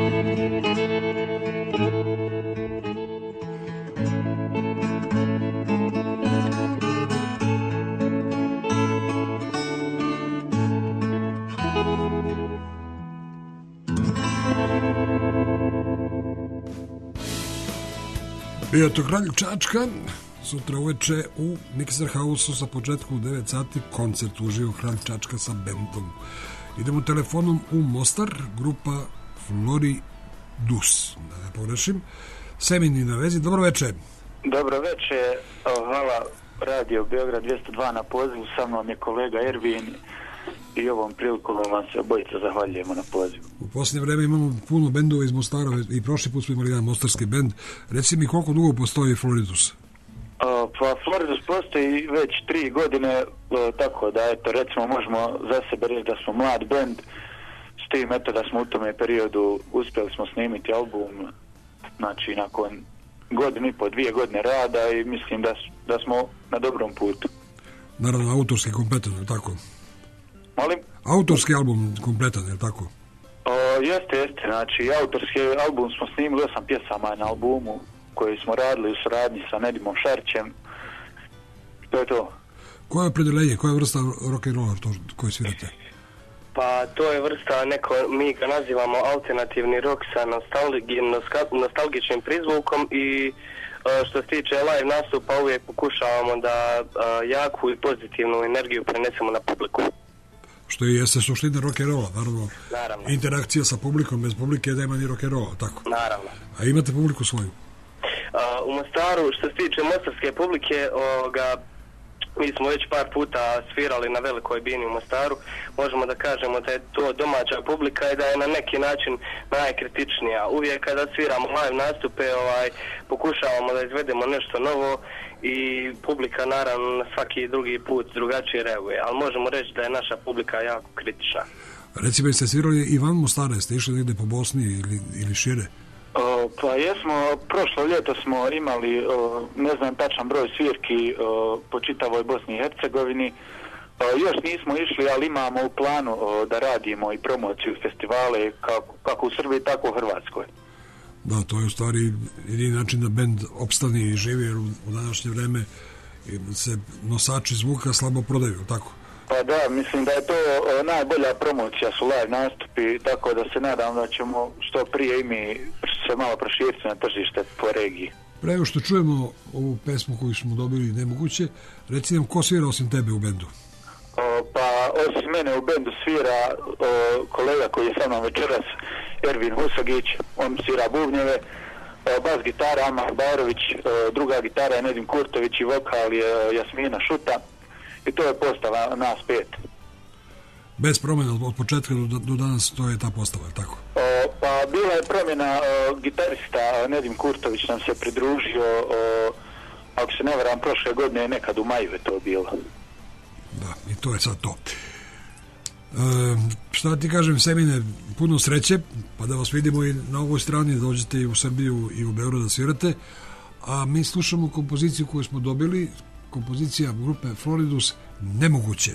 Bio to Kralj Čačka, sutra uveče u Mixer House-u sa početku u devet sati koncert uživo Kralj Čačka sa bendom. Idemo telefonom u Mostar, grupa Floridus, da ne pogrešim. Semini na vezi, dobro večer. Dobro večer, hvala Radio Beograd dvjesto dva na pozivu, sa mnom je kolega Ervin i ovom prilikom vam se obojica zahvaljujemo na pozivu. U posljednje vreme imamo puno bendova iz Mostara i prošli put smo imali jedan mostarski bend. Reci mi koliko dugo postoji Floridus? Uh, pa Floridus postoji već tri godine, uh, tako da eto recimo možemo za sebe reći da smo mlad bend, s tim eto da smo u tome periodu uspjeli smo snimiti album, znači nakon godinu i po, dvije godine rada i mislim da, da smo na dobrom putu. Naravno, autorski kompletan, je li tako? Molim? Autorski album kompletan, je li tako? O, jeste, jeste, znači autorski album smo snimili, osam pjesama na albumu koji smo radili u suradnji sa Nedimom Šarćem. To je to. Koje je opredeljenje, koja je vrsta rock'n'rolla to koji svirate? Pa to je vrsta, neko, mi ga nazivamo alternativni rock sa nostalgi, nostalgičnim prizvukom i što se tiče live nastupa uvijek pokušavamo da jaku i pozitivnu energiju prenesemo na publiku. Što je jeste suština rock'n'rolla, naravno. Naravno. Interakcija sa publikom, bez publike nema ni rock'n'rolla, tako? Naravno. A imate publiku svoju? Uh, u Mostaru, što se tiče mostarske publike, ovoga, mi smo već par puta svirali na velikoj bini u Mostaru. Možemo da kažemo da je to domaća publika i da je na neki način najkritičnija. Uvijek kada sviramo live nastupe, ovaj, pokušavamo da izvedemo nešto novo i publika naravno na svaki drugi put drugačije reaguje, ali možemo reći da je naša publika jako kritična. Recimo, jeste svirali i van Mostara, jeste išli negdje po Bosni ili, ili šire? O, pa jesmo, prošlo ljeto smo imali, o, ne znam tačan broj svirki o, po čitavoj Bosni i Hercegovini. O, još nismo išli, ali imamo u planu o, da radimo i promociju festivale kako, kako u Srbiji, tako u Hrvatskoj. Da, to je u stvari jedini način da bend opstane i živi, jer u današnje vreme se nosači zvuka slabo prodaju, tako? Pa da, mislim da je to o, najbolja promocija su live nastupi, tako da se nadam da ćemo što prije i mi se malo proširiti na tržište po regiji. Pre nego što čujemo ovu pesmu koju smo dobili Nemoguće, reci nam ko svira osim tebe u bendu? O, pa osim mene u bendu svira o, kolega koji je sa mnom večeras, Ervin Husagić, on svira bubnjeve, o, bas gitara Amar Bajrović, o, druga gitara je Nedim Kurtović i vokal je Jasmina Šuta. I to je postava nas pet. Bez promjena od početka do, do danas to je ta postava, je tako? O, pa bila je promjena, o, gitarista Nedim Kurtović nam se pridružio, o, ako se ne varam, prošle godine nekad u maju je to bilo. Da, i to je sad to. E, šta ti kažem, Semine, puno sreće, pa da vas vidimo i na ovoj strani, da dođete i u Srbiju i u Beograd da svirate, a mi slušamo kompoziciju koju smo dobili, kompozicija grupe Floridus, Nemoguće.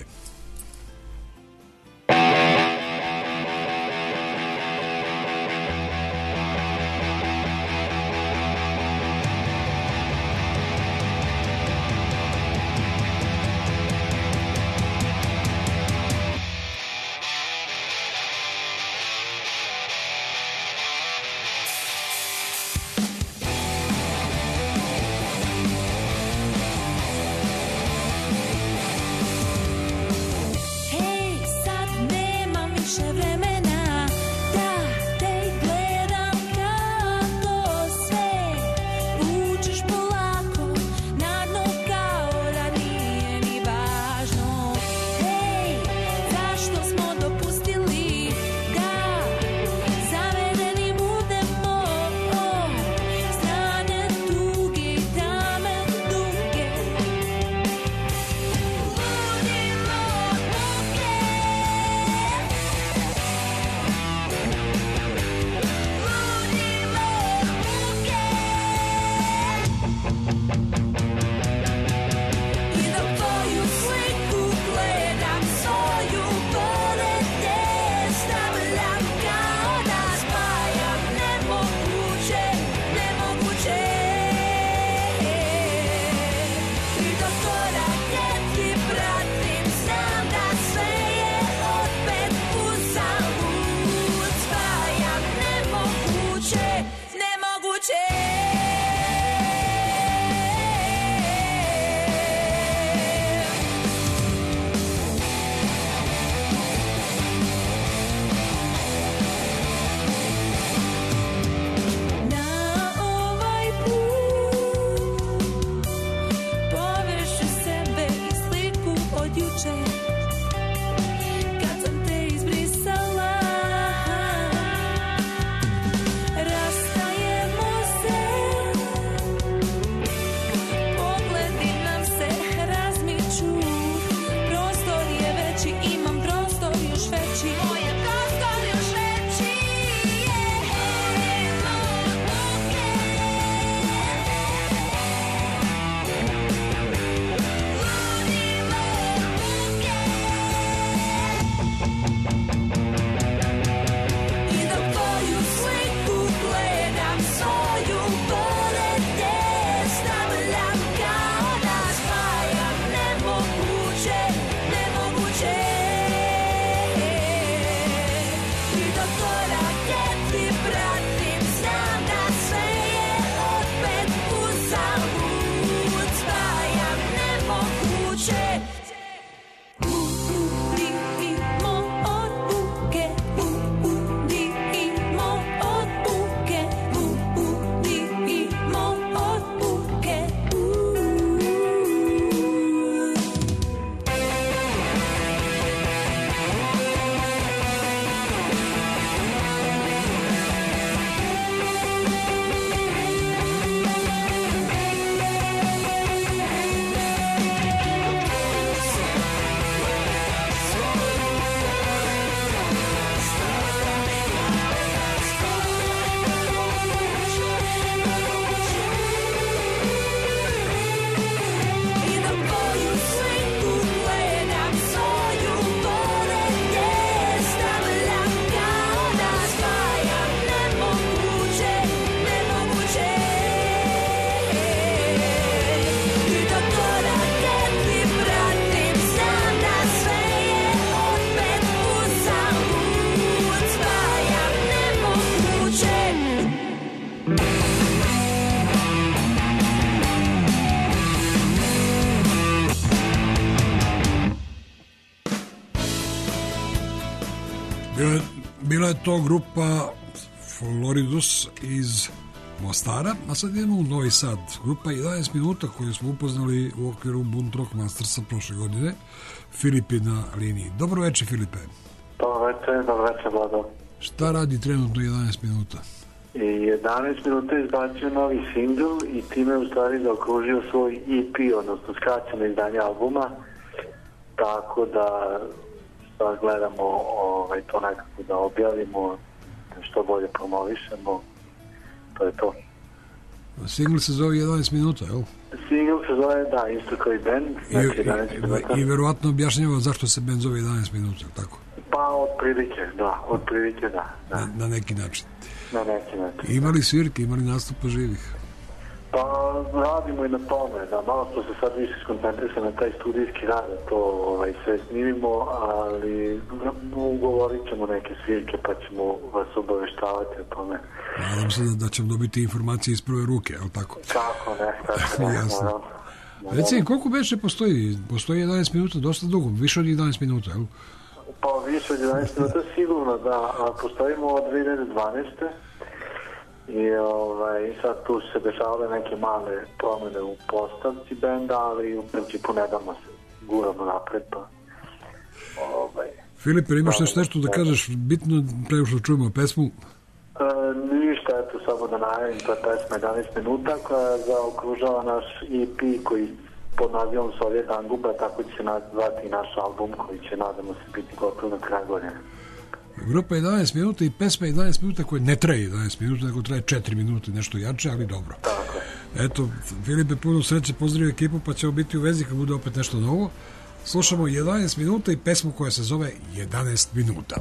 bila je to grupa Floridus iz Mostara, a sad idemo u Novi Sad. Grupa jedanaest minuta koju smo upoznali u okviru Bunt Rock Mastersa prošle godine. Filip je na liniji. Dobro večer, Filipe. Dobro večer, dobro večer, Vlado. Šta radi trenutno jedanaest minuta? I jedanaest minuta izbacio novi singl i time u stvari zaokružio svoj E P, odnosno skraćeno izdanje albuma, tako da sad gledamo ovaj, to nekako da objavimo, što bolje promovišemo, to je to. Singl se zove jedanaest minuta, jel? Singl se zove, da, isto kao i band, znači jedanaest minuta. I, i verovatno objašnjava zašto se band zove jedanaest minuta, tako? Pa, od prilike, da, od prilike, da. da. Na, na neki način. Na neki način. Imali svirke, imali nastupa živih? Pa radimo i na tome, da malo smo se sad više skoncentrisali na taj studijski rad, da to ovaj, sve snimimo, ali ugovorit ćemo neke svirke pa ćemo vas obaveštavati o tome. Nadam se da, da ćemo dobiti informacije iz prve ruke, je li tako? Tako, ne, tako ne. Jasno. Reci, koliko beše postoji? Postoji jedanaest minuta, dosta dugo, više od jedanaest minuta, jel? Pa više od jedanaest minuta sigurno, da, a postojimo od dve hiljade dvanaeste. I ovaj, sad tu se dešavale neke male promjene u postavci benda, ali u principu ne damo se, guramo napred, pa ovaj... Filipe, imaš nešto, nešto da kažeš bitno prema što čujemo pesmu? E, ništa, eto, samo da najavim, to je pesma jedanaest minuta koja zaokružava naš E P koji pod nazivom Sovjet Anguba, tako će se nazvati naš album koji će, nadamo se, biti gotov na kraju godine. Grupa jedanaest minuta i pesma jedanaest minuta koja ne traje jedanaest minuta, nego traje četiri minute, nešto jače, ali dobro. Tako je. Eto, Filipe, puno sreće, pozdravio ekipu, pa ćemo biti u vezi kad bude opet nešto novo. Slušamo jedanaest minuta i pesmu koja se zove jedanaest minuta.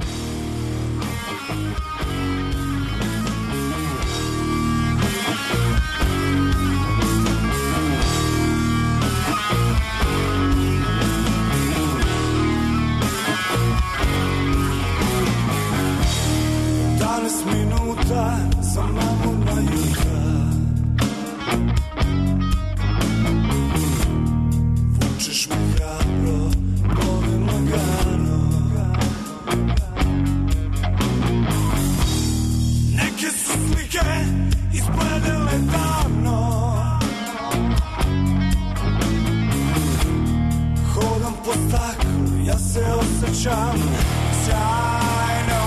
Minuta za mamu na jutra, vučeš me hrabro, molim lagano. Neke su slike izbledele davno, hodam po staklu, ja se osjećam sjajno.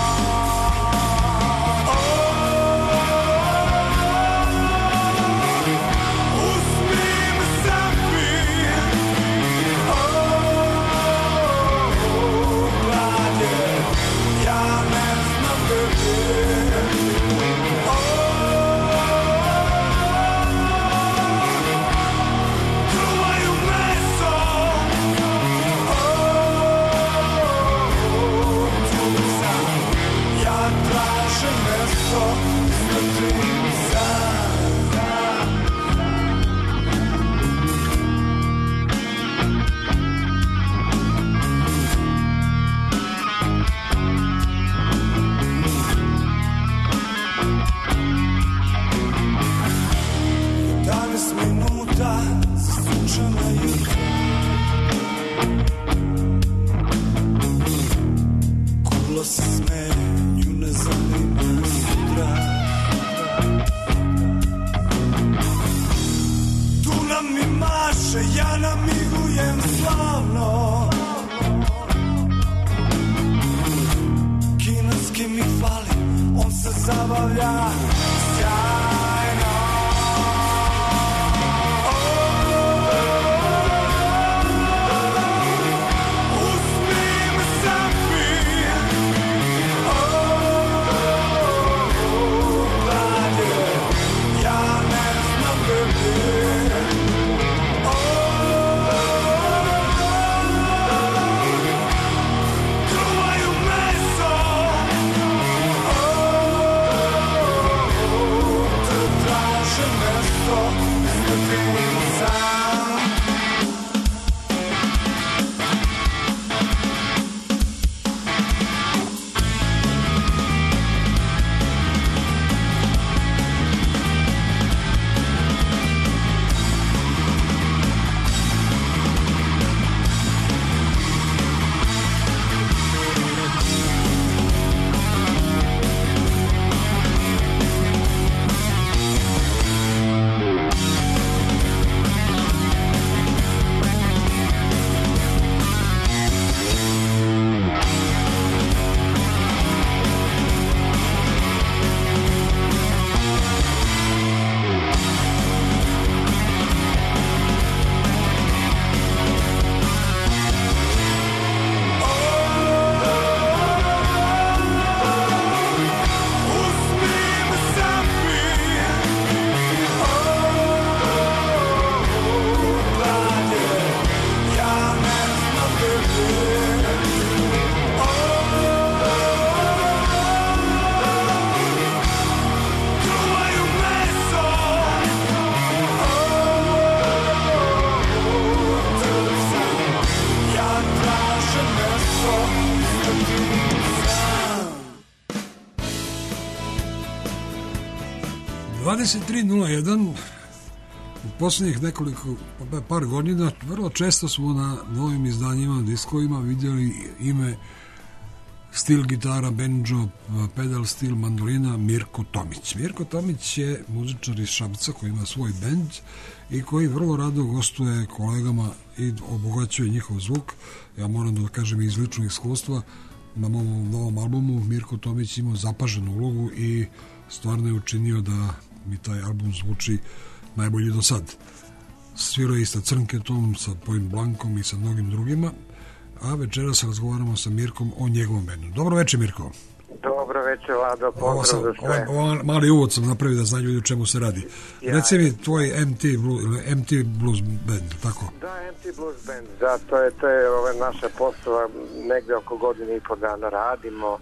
Ja namigujem slavno, kineski mi fali, on se zabavlja sjajno. Uspim sebi, dalje, ja ne znam gdje. dvadeset tri nula jedan. U posljednjih nekoliko, par godina, vrlo često smo na novim izdanjima, diskovima vidjeli ime stil gitara, banjo, pedal stil, mandolina, Mirko Tomić. Mirko Tomić je muzičar iz Šapca koji ima svoj bend i koji vrlo rado gostuje kolegama i obogaćuje njihov zvuk. Ja moram da kažem iz ličnog iskustva, na mom novom albumu Mirko Tomić imao zapaženu ulogu i stvarno je učinio da mi taj album zvuči najbolji do sad. Svirao je i sa Crnketom, sa Point Blankom i sa mnogim drugima, a večeras razgovaramo sa Mirkom o njegovom bendu. Dobro večer, Mirko. Dobro večer, Lado, pozdrav za sve. Ovo, ovo mali uvod sam napravio da znaju ljudi o čemu se radi. Ja, Reci mi tvoj M T, M T Blues Band, tako? Da, M T Blues Band, da, to je, to je ove, naša postava, negde oko godine i po dana radimo,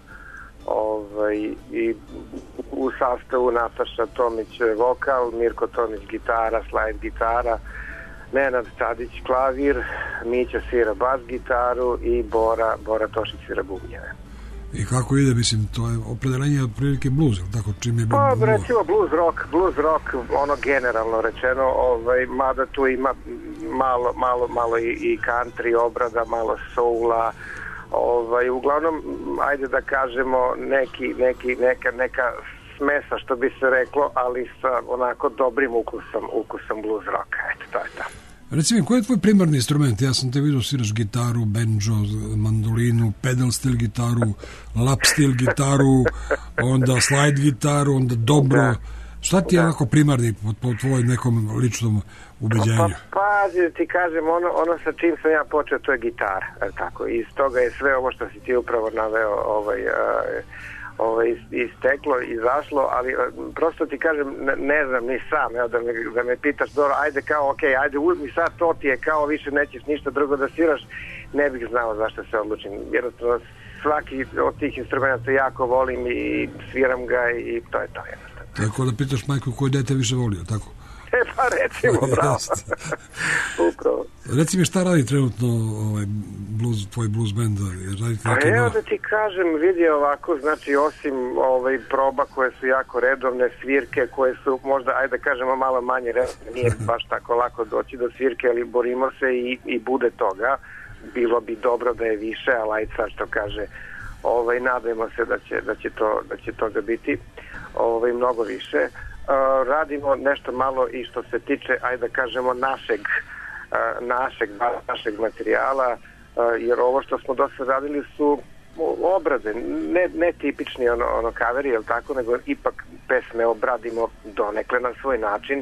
ovaj, i u sastavu Nataša Tomić vokal, Mirko Tomić gitara, slide gitara, Nenad Tadić klavir, Mića svira bas gitaru i Bora, Bora Tošić svira bubnjeve. I kako ide, mislim, to je opredelenje od prilike blues, tako čim je... Pa, recimo blues rock, blues rock, ono generalno rečeno, ovaj, mada tu ima malo, malo, malo i, i country obrada, malo soula, ovaj, uglavnom, ajde da kažemo, neki, neki, neka, neka smesa, što bi se reklo, ali sa onako dobrim ukusom, ukusom blues rocka, eto, to je to. Reci mi, koji je tvoj primarni instrument? Ja sam te vidio sviraš gitaru, banjo, mandolinu, pedal stil gitaru, lap stil gitaru, onda slide gitaru, onda dobro. Da. Šta ti je da. onako primarni po, po tvojom nekom ličnom ubeđenju? Pa, pazi, da ti kažem, ono, ono sa čim sam ja počeo, to je gitara. Tako, iz toga je sve ovo što si ti upravo naveo, ovaj... Uh, Ovaj, isteklo, izašlo, ali prosto ti kažem, ne, ne znam ni sam, evo, da, me, da me pitaš, dobro, ajde kao, ok, ajde uzmi sad, to ti je kao, više nećeš ništa drugo da sviraš, ne bih znao zašto se odlučim. Jednostavno, svaki od tih instrumenta jako volim i sviram ga i to je to jednostavno. Tako da pitaš majku koje dete više volio, tako? E pa recimo, bravo. Upravo. Reci mi šta radi trenutno ovaj, blues, tvoj blues band? Pa evo da ti kažem, vidi ovako, znači osim ovaj, proba koje su jako redovne, svirke koje su možda, ajde da kažemo, malo manje redovne, nije baš tako lako doći do svirke, ali borimo se i, i bude toga. Bilo bi dobro da je više, a lajca što kaže, ovaj, nadajmo se da će, da će, to, da će toga biti ovaj, mnogo više. Uh, radimo nešto malo i što se tiče, ajde da kažemo, našeg, uh, našeg, našeg materijala, uh, jer ovo što smo dosta radili su obrade, ne, ne tipični ono, ono kaveri, jel tako, nego ipak pesme obradimo donekle na svoj način,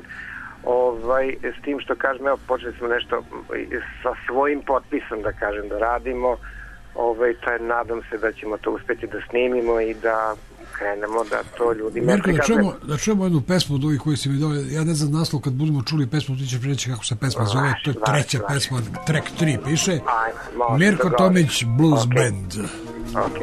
ovaj, s tim što kažem, evo, počeli smo nešto sa svojim potpisom, da kažem, da radimo, ovaj, taj, nadam se da ćemo to uspjeti da snimimo i da krenemo da to ljudima... Mirko, da čujemo, da čujemo jednu pesmu od ovih koji si mi dao. Ja ne znam naslov, kad budemo čuli pesmu, ti ćeš reći kako se pesma zove. To je treća vaš, pesma, track tri piše. Ajme, Mirko Tomić, Blues okay. Band. Ok.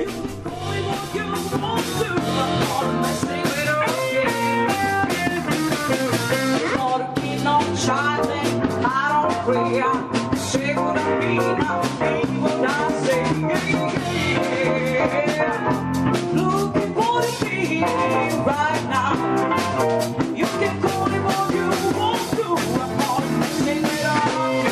Right now, you can call him all you want to. I'm gonna sing it all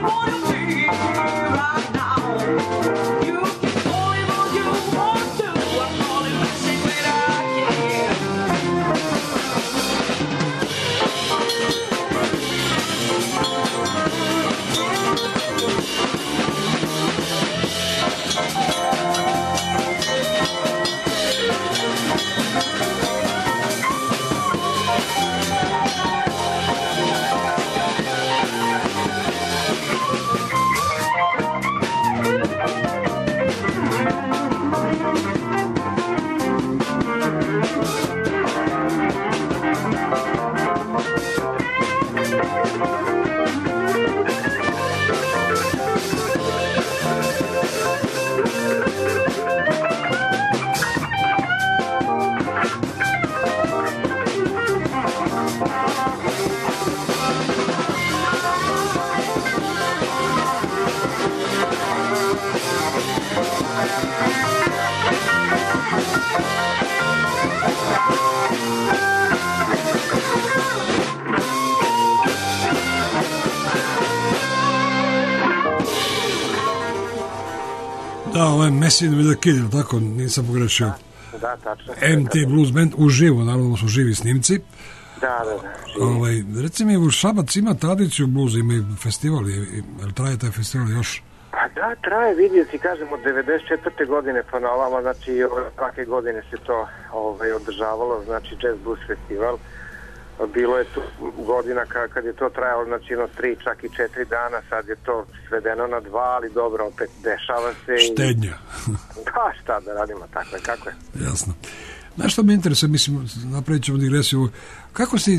Da, ovo je Messing with the Kid, tako, nisam pogrešio. Da, tačno. M T Blues Band, uživo, naravno su živi snimci. Da, da, da. Živi. Ovaj, reci mi, u Šabac ima tradiciju bluza, ima i festival, je li traje taj festival još? Pa da, traje, vidio si, kažem, od devedeset četvrte godine pa na ovamo, znači svake godine se to ovaj, održavalo, znači Jazz Blues festival. Bilo je tu godina kad je to trajalo, znači no tri, čak i četiri dana, sad je to svedeno na dva, ali dobro, opet dešava se. Štednja. I... Pa šta da radimo, tako je, kako je. Jasno. Znaš što me interesuje, mislim, napravit ćemo digresiju, kako si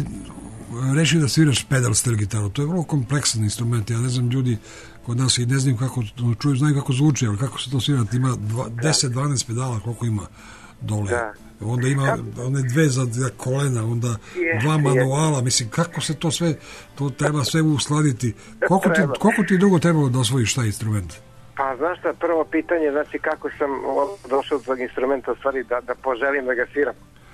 rešio da sviraš pedal steel gitaru? To je vrlo kompleksan instrument, ja ne znam, ljudi kod nas i ne znam kako čuju, znaju kako zvuči, ali kako se to svira, ima deset dvanaest pedala, koliko ima dole. Da. Onda ima one dve za kolena, onda yes, dva manuala, yes. Mislim, kako se to sve, to treba sve usladiti. Koliko ti, koliko ti dugo trebalo da osvojiš taj instrument? Pa, znaš šta, prvo pitanje, znači kako sam došao do tog instrumenta, u stvari da, da poželim da ga sviram.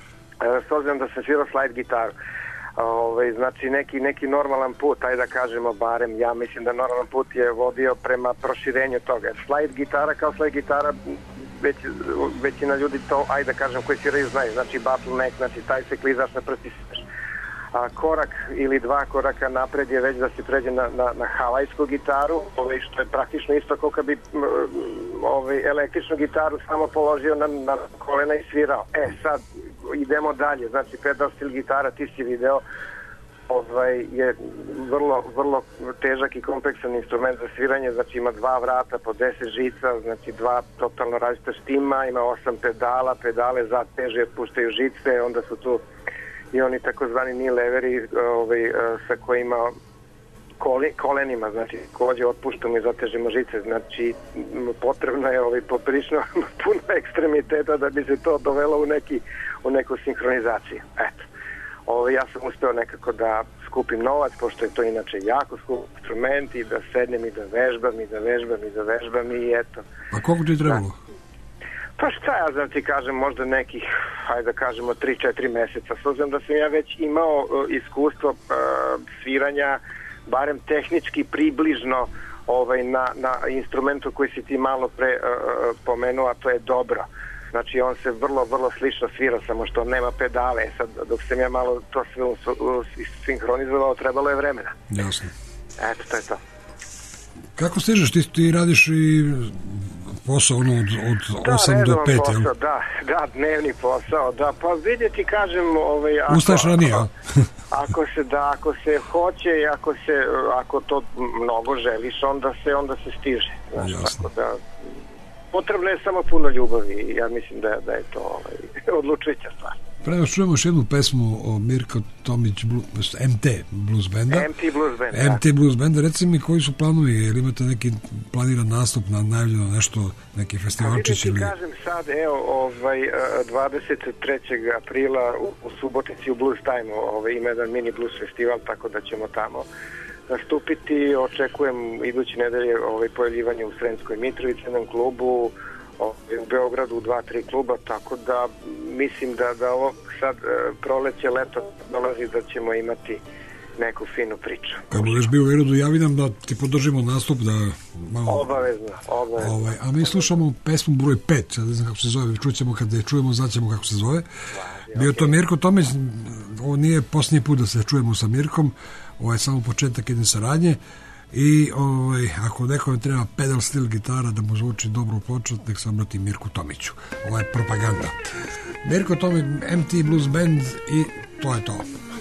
S obzirom da sam svirao slide gitaru. Ove, znači neki, neki normalan put, ajde da kažemo barem, ja mislim da normalan put je vodio prema proširenju toga. Slide gitara kao slide gitara, već, većina ljudi to, ajde da kažem, koji sviraju znaju, znači bottleneck, znači taj se klizaš na prsti sveš. A korak ili dva koraka napred je već da se pređe na, na, na havajsku gitaru, ove, što je praktično isto kao kad bi ove, električnu gitaru samo položio na, na kolena i svirao. E sad idemo dalje, znači pedal steel gitara, ti si video, ovaj, je vrlo, vrlo težak i kompleksan instrument za sviranje, znači ima dva vrata po deset žica, znači dva totalno različita štima, ima osam pedala, pedale za teže otpuštaju žice, onda su tu i oni takozvani knee leveri ovaj, sa kojima koli, kolenima, znači kođe otpuštamo i zatežimo žice, znači potrebno je ovaj, poprično puno ekstremiteta da bi se to dovelo u, neki, u neku sinhronizaciju. Eto. Ovo, ja sam uspeo nekako da skupim novac, pošto je to inače jako skup instrument, i da sednem i da vežbam i da vežbam i da vežbam i eto. A koliko ti trebalo? Pa šta ja znam ti kažem, možda nekih, hajde da kažemo, tri četiri meseca. S obzirom da sam ja već imao uh, iskustvo uh, sviranja, barem tehnički približno ovaj, na, na instrumentu koji si ti malo pre uh, pomenuo, a to je dobro. Znači on se vrlo, vrlo slično svira, samo što nema pedale. Sad, dok sam ja malo to sve sinhronizovao, trebalo je vremena. Jasno. Eto, to je to. Kako stižeš? Ti, ti radiš i posao ono od, od da, osam do pet, posao, jel? Da, da, dnevni posao, da, pa vidjeti, kažem... Ovaj, ako, Ustaš ranije, a? Ako se, da, ako se hoće i ako se, ako to mnogo želiš, onda se, onda se stiže. Znaš, jasno. Tako da, potrebno je samo puno ljubavi i ja mislim da, da je to ovaj, odlučujuća stvar. Pre nas čujemo još jednu pesmu o Mirko Tomić Blues, M T Blues Banda. M T Blues Banda. M T Blues Banda, reci mi koji su planovi, ili imate neki planiran nastup, na najavljeno nešto, neki festivalčić ili... Ja kažem sad, evo, ovaj, dvadeset trećeg aprila u, u Subotici u Blues Time ovaj, ima jedan mini blues festival, tako da ćemo tamo nastupiti. Očekujem iduće nedelje ovaj, pojavljivanje u Sremskoj Mitrovici, jednom klubu, u Beogradu u dva, tri kluba, tako da mislim da, da ovo sad proleće, leto dolazi da ćemo imati neku finu priču. Kad budeš bio u Irodu, javi nam da ti podržimo nastup, da malo... Obavezno, obavezno. Ovaj, a mi slušamo pesmu broj pet, sad ne znam kako se zove, čućemo kad je čujemo, znaćemo kako se zove. Bio to Mirko Tomić, ovo nije posljednji put da se čujemo sa Mirkom, ovo je samo početak jedne saradnje i ovaj, ako nekome treba pedal steel gitara da mu zvuči dobro počet, nek se obrati Mirku Tomiću. Ovo je propaganda. Mirko Tomić, M T Blues Band i to je to.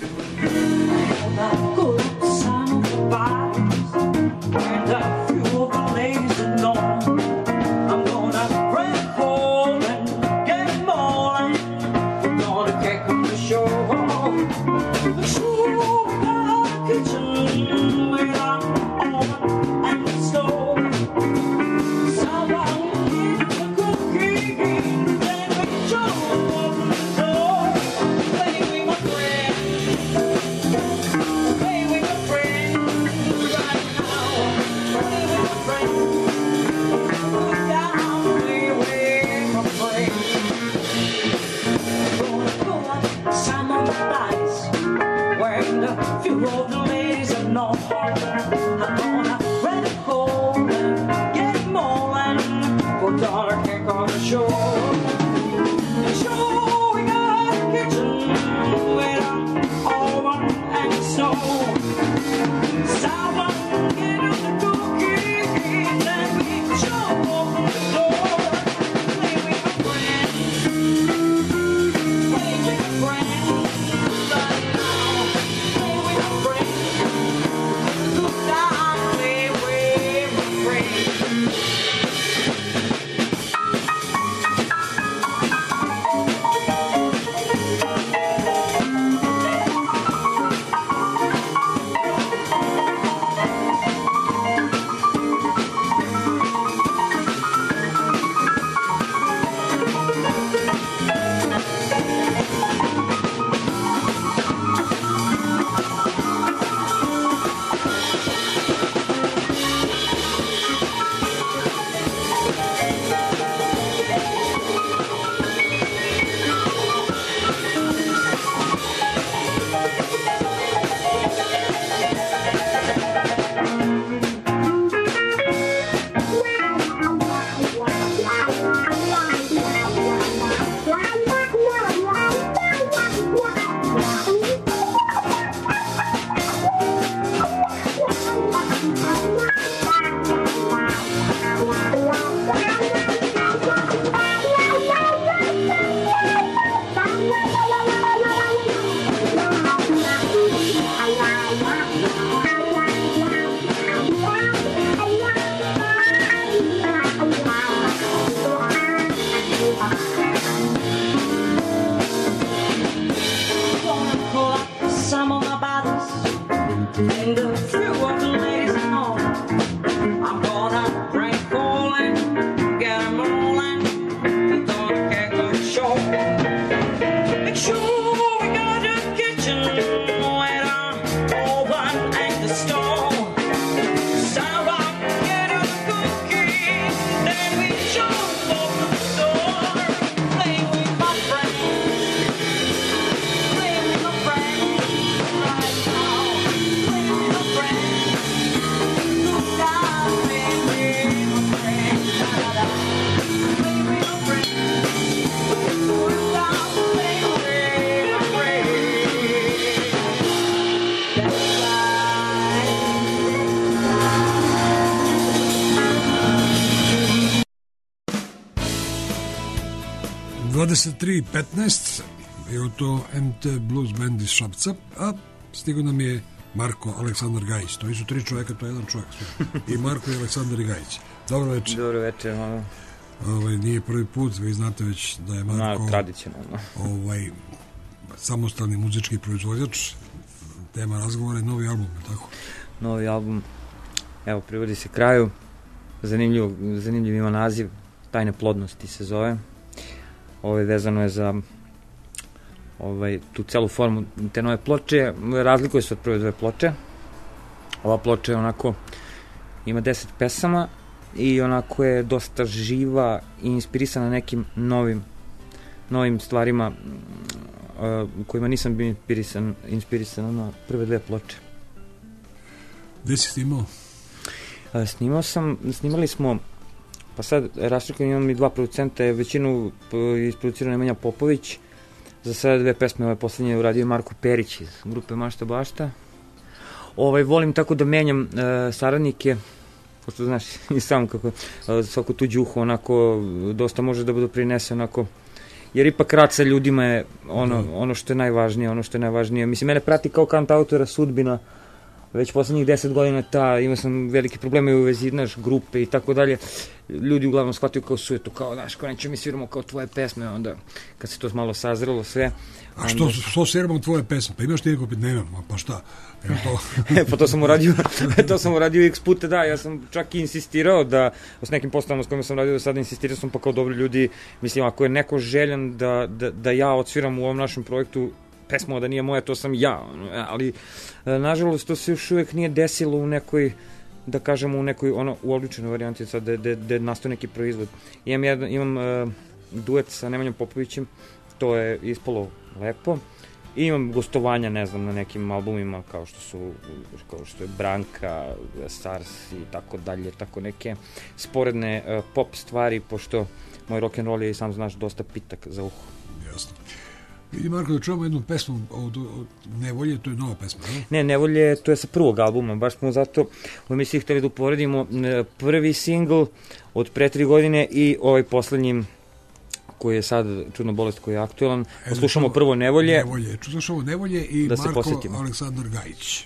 dvadeset tri petnaest, bio to M T Blues Band iz Šapca, a stigo nam je Marko Aleksandar Gajić. To su tri čovjeka, to je jedan čovjek. I Marko i Aleksandar Gajić. Dobro večer. Dobro večer. Ovaj, nije prvi put, vi znate već da je Marko no, tradicionalno. Ovaj, samostalni muzički proizvođač. Tema razgovora je novi album, je tako? Novi album, evo, privodi se kraju. Zanimljiv, zanimljiv ima naziv, Tajne plodnosti se zove. Ovaj, vezano je za ovaj, tu celu formu te nove ploče. Razlikuje se od prve dve ploče. Ova ploča je onako, ima deset pesama i onako je dosta živa i inspirisana nekim novim novim stvarima uh, kojima nisam bio inspirisan, inspirisan na prve dve ploče. Gde si snimao? Uh, snimao sam, snimali smo, pa sad raštrikam, imam i dva producenta, većinu isproducirao Nemanja Popović, za sada dve pesme, ove poslednje uradio Marko Perić iz grupe Mašta Bašta. Ovaj, volim tako da menjam uh, saradnike, pošto znaš i sam kako uh, svako tuđe uho onako dosta može da doprinese onako, jer ipak rad sa ljudima je ono, ono što je najvažnije, ono što je najvažnije. Mislim, mene prati kao kantautora sudbina, već poslednjih deset godina ta, imao sam velike probleme u vezi, znaš, grupe i tako dalje. Ljudi uglavnom shvataju kao sujetu, kao, znaš, kao nećemo mi sviramo kao tvoje pesme, onda kad se to malo sazrelo sve. A što, onda... što sviramo tvoje pesme? Pa imaš ti neko opet nemam, pa šta? Evo to. Pa to sam uradio, to sam uradio x puta, da, ja sam čak i insistirao da, s nekim postavama s kojima sam radio do sada, insistirao sam pa kao dobri ljudi, mislim, ako je neko željan da, da, da ja odsviram u ovom našem projektu pesmu, da nije moja, to sam ja, ali nažalost to se još uvijek nije desilo u nekoj, da kažemo u nekoj ono uobičajenoj varijanti, sad da, da, da nastao neki proizvod. Imam, jedan, imam uh, duet sa Nemanjom Popovićem, to je ispalo lepo, i imam gostovanja, ne znam, na nekim albumima kao što su, kao što je Branka, Stars i tako dalje, tako neke sporedne uh, pop stvari, pošto moj rock'n'roll je, i sam znaš, dosta pitak za uho. Jasno. Vidi, Marko, da čujemo jednu pesmu od, od Nevolje, to je nova pesma, ne? Ne, Nevolje, to je sa prvog albuma, baš smo zato u emisiji hteli da uporedimo prvi singl od pre tri godine i ovaj poslednji koji je sad Čudna bolest, koji je aktualan. E, slušamo prvo Nevolje. Nevolje, slušamo Nevolje i da Marko Aleksandar Gajić.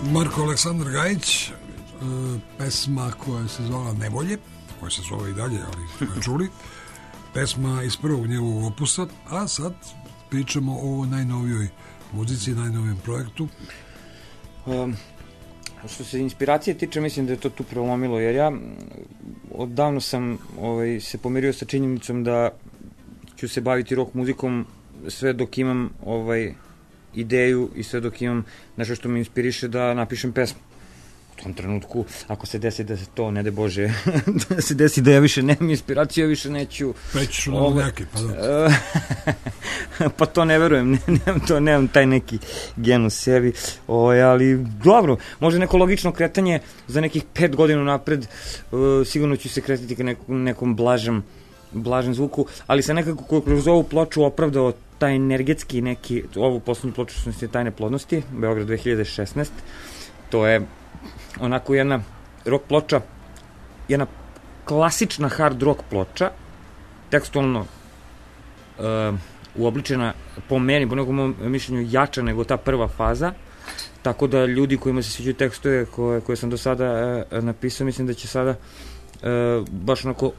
Marko Aleksandar Gajić, pesma koja se zvala Nevolje, koja se zove i dalje, ali smo čuli, pesma iz prvog njegovog opusa, a sad pričamo o najnovijoj muzici, najnovijem projektu. Um, što se inspiracije tiče, mislim da je to tu prelomilo, jer ja odavno sam ovaj, se pomirio sa činjenicom da ću se baviti rock muzikom sve dok imam ovaj, ideju i sve dok imam nešto što me inspiriše da napišem pesmu. U tom trenutku, ako se desi da se to, ne de Bože, da se desi da ja više nemam inspiraciju, ja više neću... Prećiš u novljake, pa da. Pa to ne verujem, ne, nemam, to, nemam taj neki gen u sebi, o, ali dobro, može neko logično kretanje za nekih pet godina napred, uh, sigurno ću se kretiti ka nekom, nekom blažem, blažem zvuku, ali sam nekako kroz ovu ploču opravdao taj energetski neki, ovu poslednju ploču su Tajne plodnosti, Beograd dve hiljade šesnaeste, to je onako jedna rock ploča, jedna klasična hard rock ploča, tekstualno uh, uobličena po meni, po nekom mišljenju jača nego ta prva faza, tako da ljudi kojima se sviđaju tekstove koje, koje sam do sada uh, napisao, mislim da će sada uh, baš onako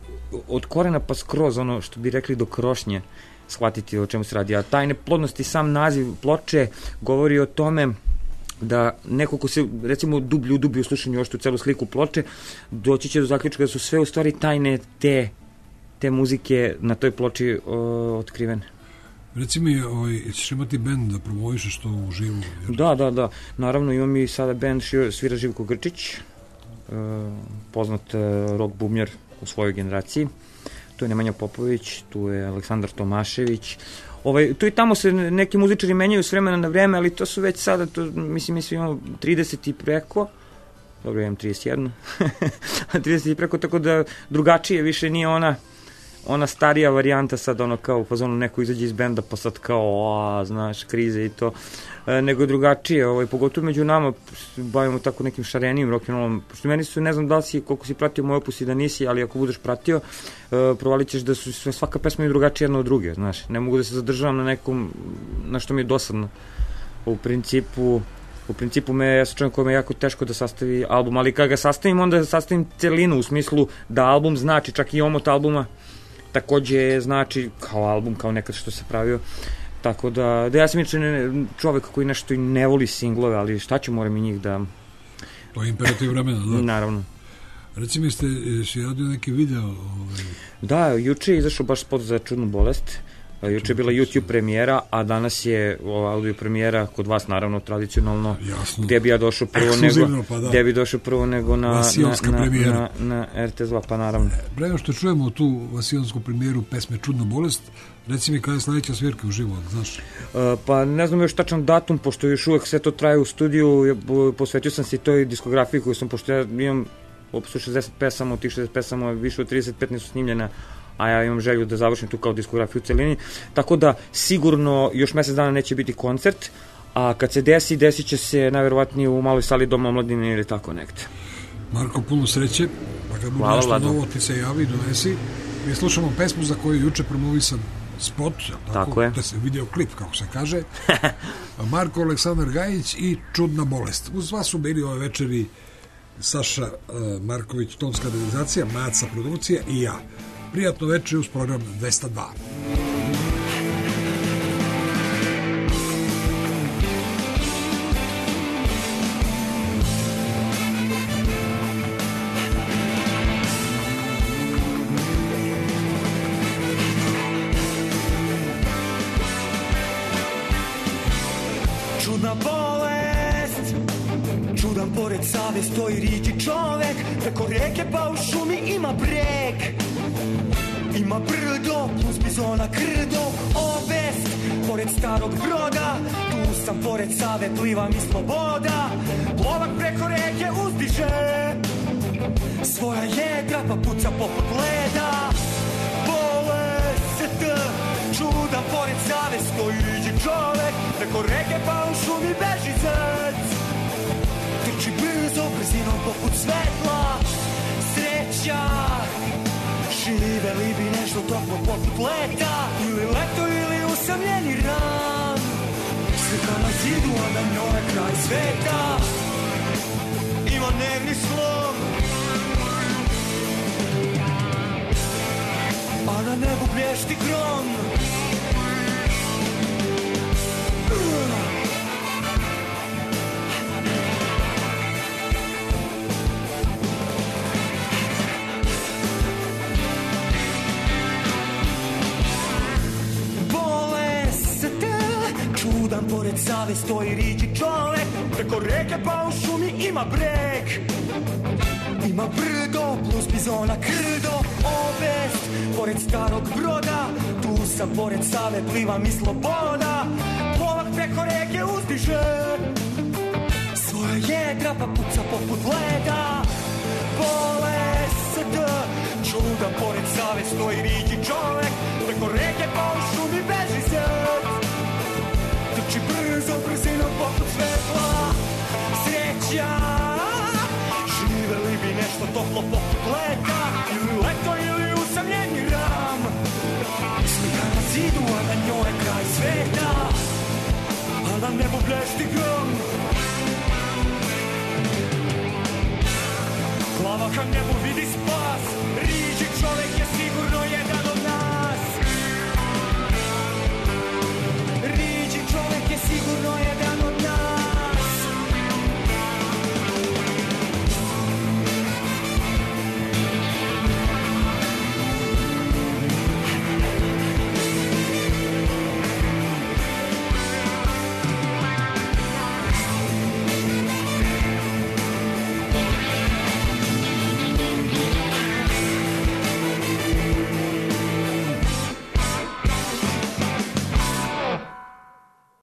od korena pa skroz, ono što bi rekli do krošnje, shvatiti o čemu se radi. A Tajne plodnosti, sam naziv ploče govori o tome da neko ko se, recimo, dublju, dublju u slušanju oštu celu sliku ploče, doći će do zaključka da su sve u stvari tajne te, te muzike na toj ploči o, otkrivene. Reci mi, ovaj, ćeš imati bend da promovišeš to u živu? Jer... Da, da, da. Naravno, imam i sada bend, svira Živko Grčić, e, poznat e, rock bubnjar u svojoj generaciji. Tu je Nemanja Popović, tu je Aleksandar Tomašević. Ovaj, tu i tamo se neki muzičari menjaju s vremena na vreme, ali to su već sada, to, mislim, mi svi imamo trideset i preko, dobro, imam trideset jedan, trideset i preko, tako da drugačije više nije ona, ona starija varijanta sad, ono kao u fazonu neko izađe iz benda pa sad kao, a, znaš, krize i to, e, nego drugačije, ovaj, pogotovo među nama bavimo tako nekim šarenijim rock'n'rollom, pošto meni su, ne znam da li si, koliko si pratio moj opus i da nisi, ali ako budeš pratio, e, provalit ćeš da su sve, svaka pesma je drugačija jedna od druge, znaš, ne mogu da se zadržavam na nekom, na što mi je dosadno. U principu, u principu me, ja sam čovjek koji me je jako teško da sastavi album, ali kada ga sastavim, onda sastavim celinu u smislu da album znači, čak i omot albuma, takođe znači kao album, kao nekad što se pravio, tako da, da ja sam inače čovek koji nešto i ne voli singlove, ali šta ću, moram i njih da... To je imperativ vremena, da? Naravno. Reci mi, ste, si radio neki video? Ovaj... Da, juče je izašao baš spot za Čudnu bolest, juče je bila YouTube premijera, a danas je audio premijera kod vas, naravno, tradicionalno. Jasno. Gde bi ja došao prvo nego, pa da. Gde bi došao prvo nego na, na, na, na, na R T S dva, pa naravno. Pre nego što čujemo tu vasionsku premijeru pesme Čudna bolest, reci mi kada je sledeća svirka u živo, znaš? Uh, pa ne znam još tačan datum, pošto još uvek sve to traje u studiju, posvetio sam se i toj diskografiji koju sam, pošto ja imam opsu šezdeset pesama, od tih šezdeset pesama više od trideset pet nisu snimljena, a ja imam želju da završim tu kao diskografiju u celini, tako da sigurno još mesec dana neće biti koncert, a kad se desi, desit će se najverovatnije u maloj sali Doma omladine ili tako negde. Marko, puno sreće, pa kad bude nešto novo ti se javi, donesi. Mi slušamo pesmu za koju juče promovisan spot, tako, tako je. Da se video klip, kako se kaže. Marko Aleksandar Gajić i Čudna bolest. Uz vas su bili ove večeri Saša uh, Marković, tonska realizacija, Maca produkcija i ja. Prijatno večer uz program dvesta dva. Čudna bolest, čudan pored Save stoji riđi čovek, preko reke pa u šumi ima breg. Ima brdo, plus bizona krdo, obest, pored starog broda, tu sam pored Save, plivam i sloboda, plovak preko reke uzdiže, svoja jedra pa puca poput leda, bolest, čuda pored Save, stoji riđi čovek, preko reke pa u šumi beži zec, trči brzo, brzinom poput svetla, sreća, živeli bi nešto toplo poput leta, ili leto ili usamljeni ran, slika na zidu, a na njoj kraj sveta. zlodnevni slom. A na nebu blješti grom. Čudan pored Save stoji riđi čovek, preko reke pa u šumi ima breg. Ima brdo plus bizona krdo, obest pored starog broda. Tu sam pored Save pliva mi sloboda. Plovak preko reke uzdiže svoja jedra pa puca poput leda. Bolest, čudan pored Save stoji riđi čovek, preko reke pa u šumi beži se. Trči brzo, brzinom poput svetla. Sreća, živeli bi nešto toplo poput leta. Ili leto ili usamljeni ram. Slika na zidu, a na njoj kraj sveta. A na nebu blješti grom.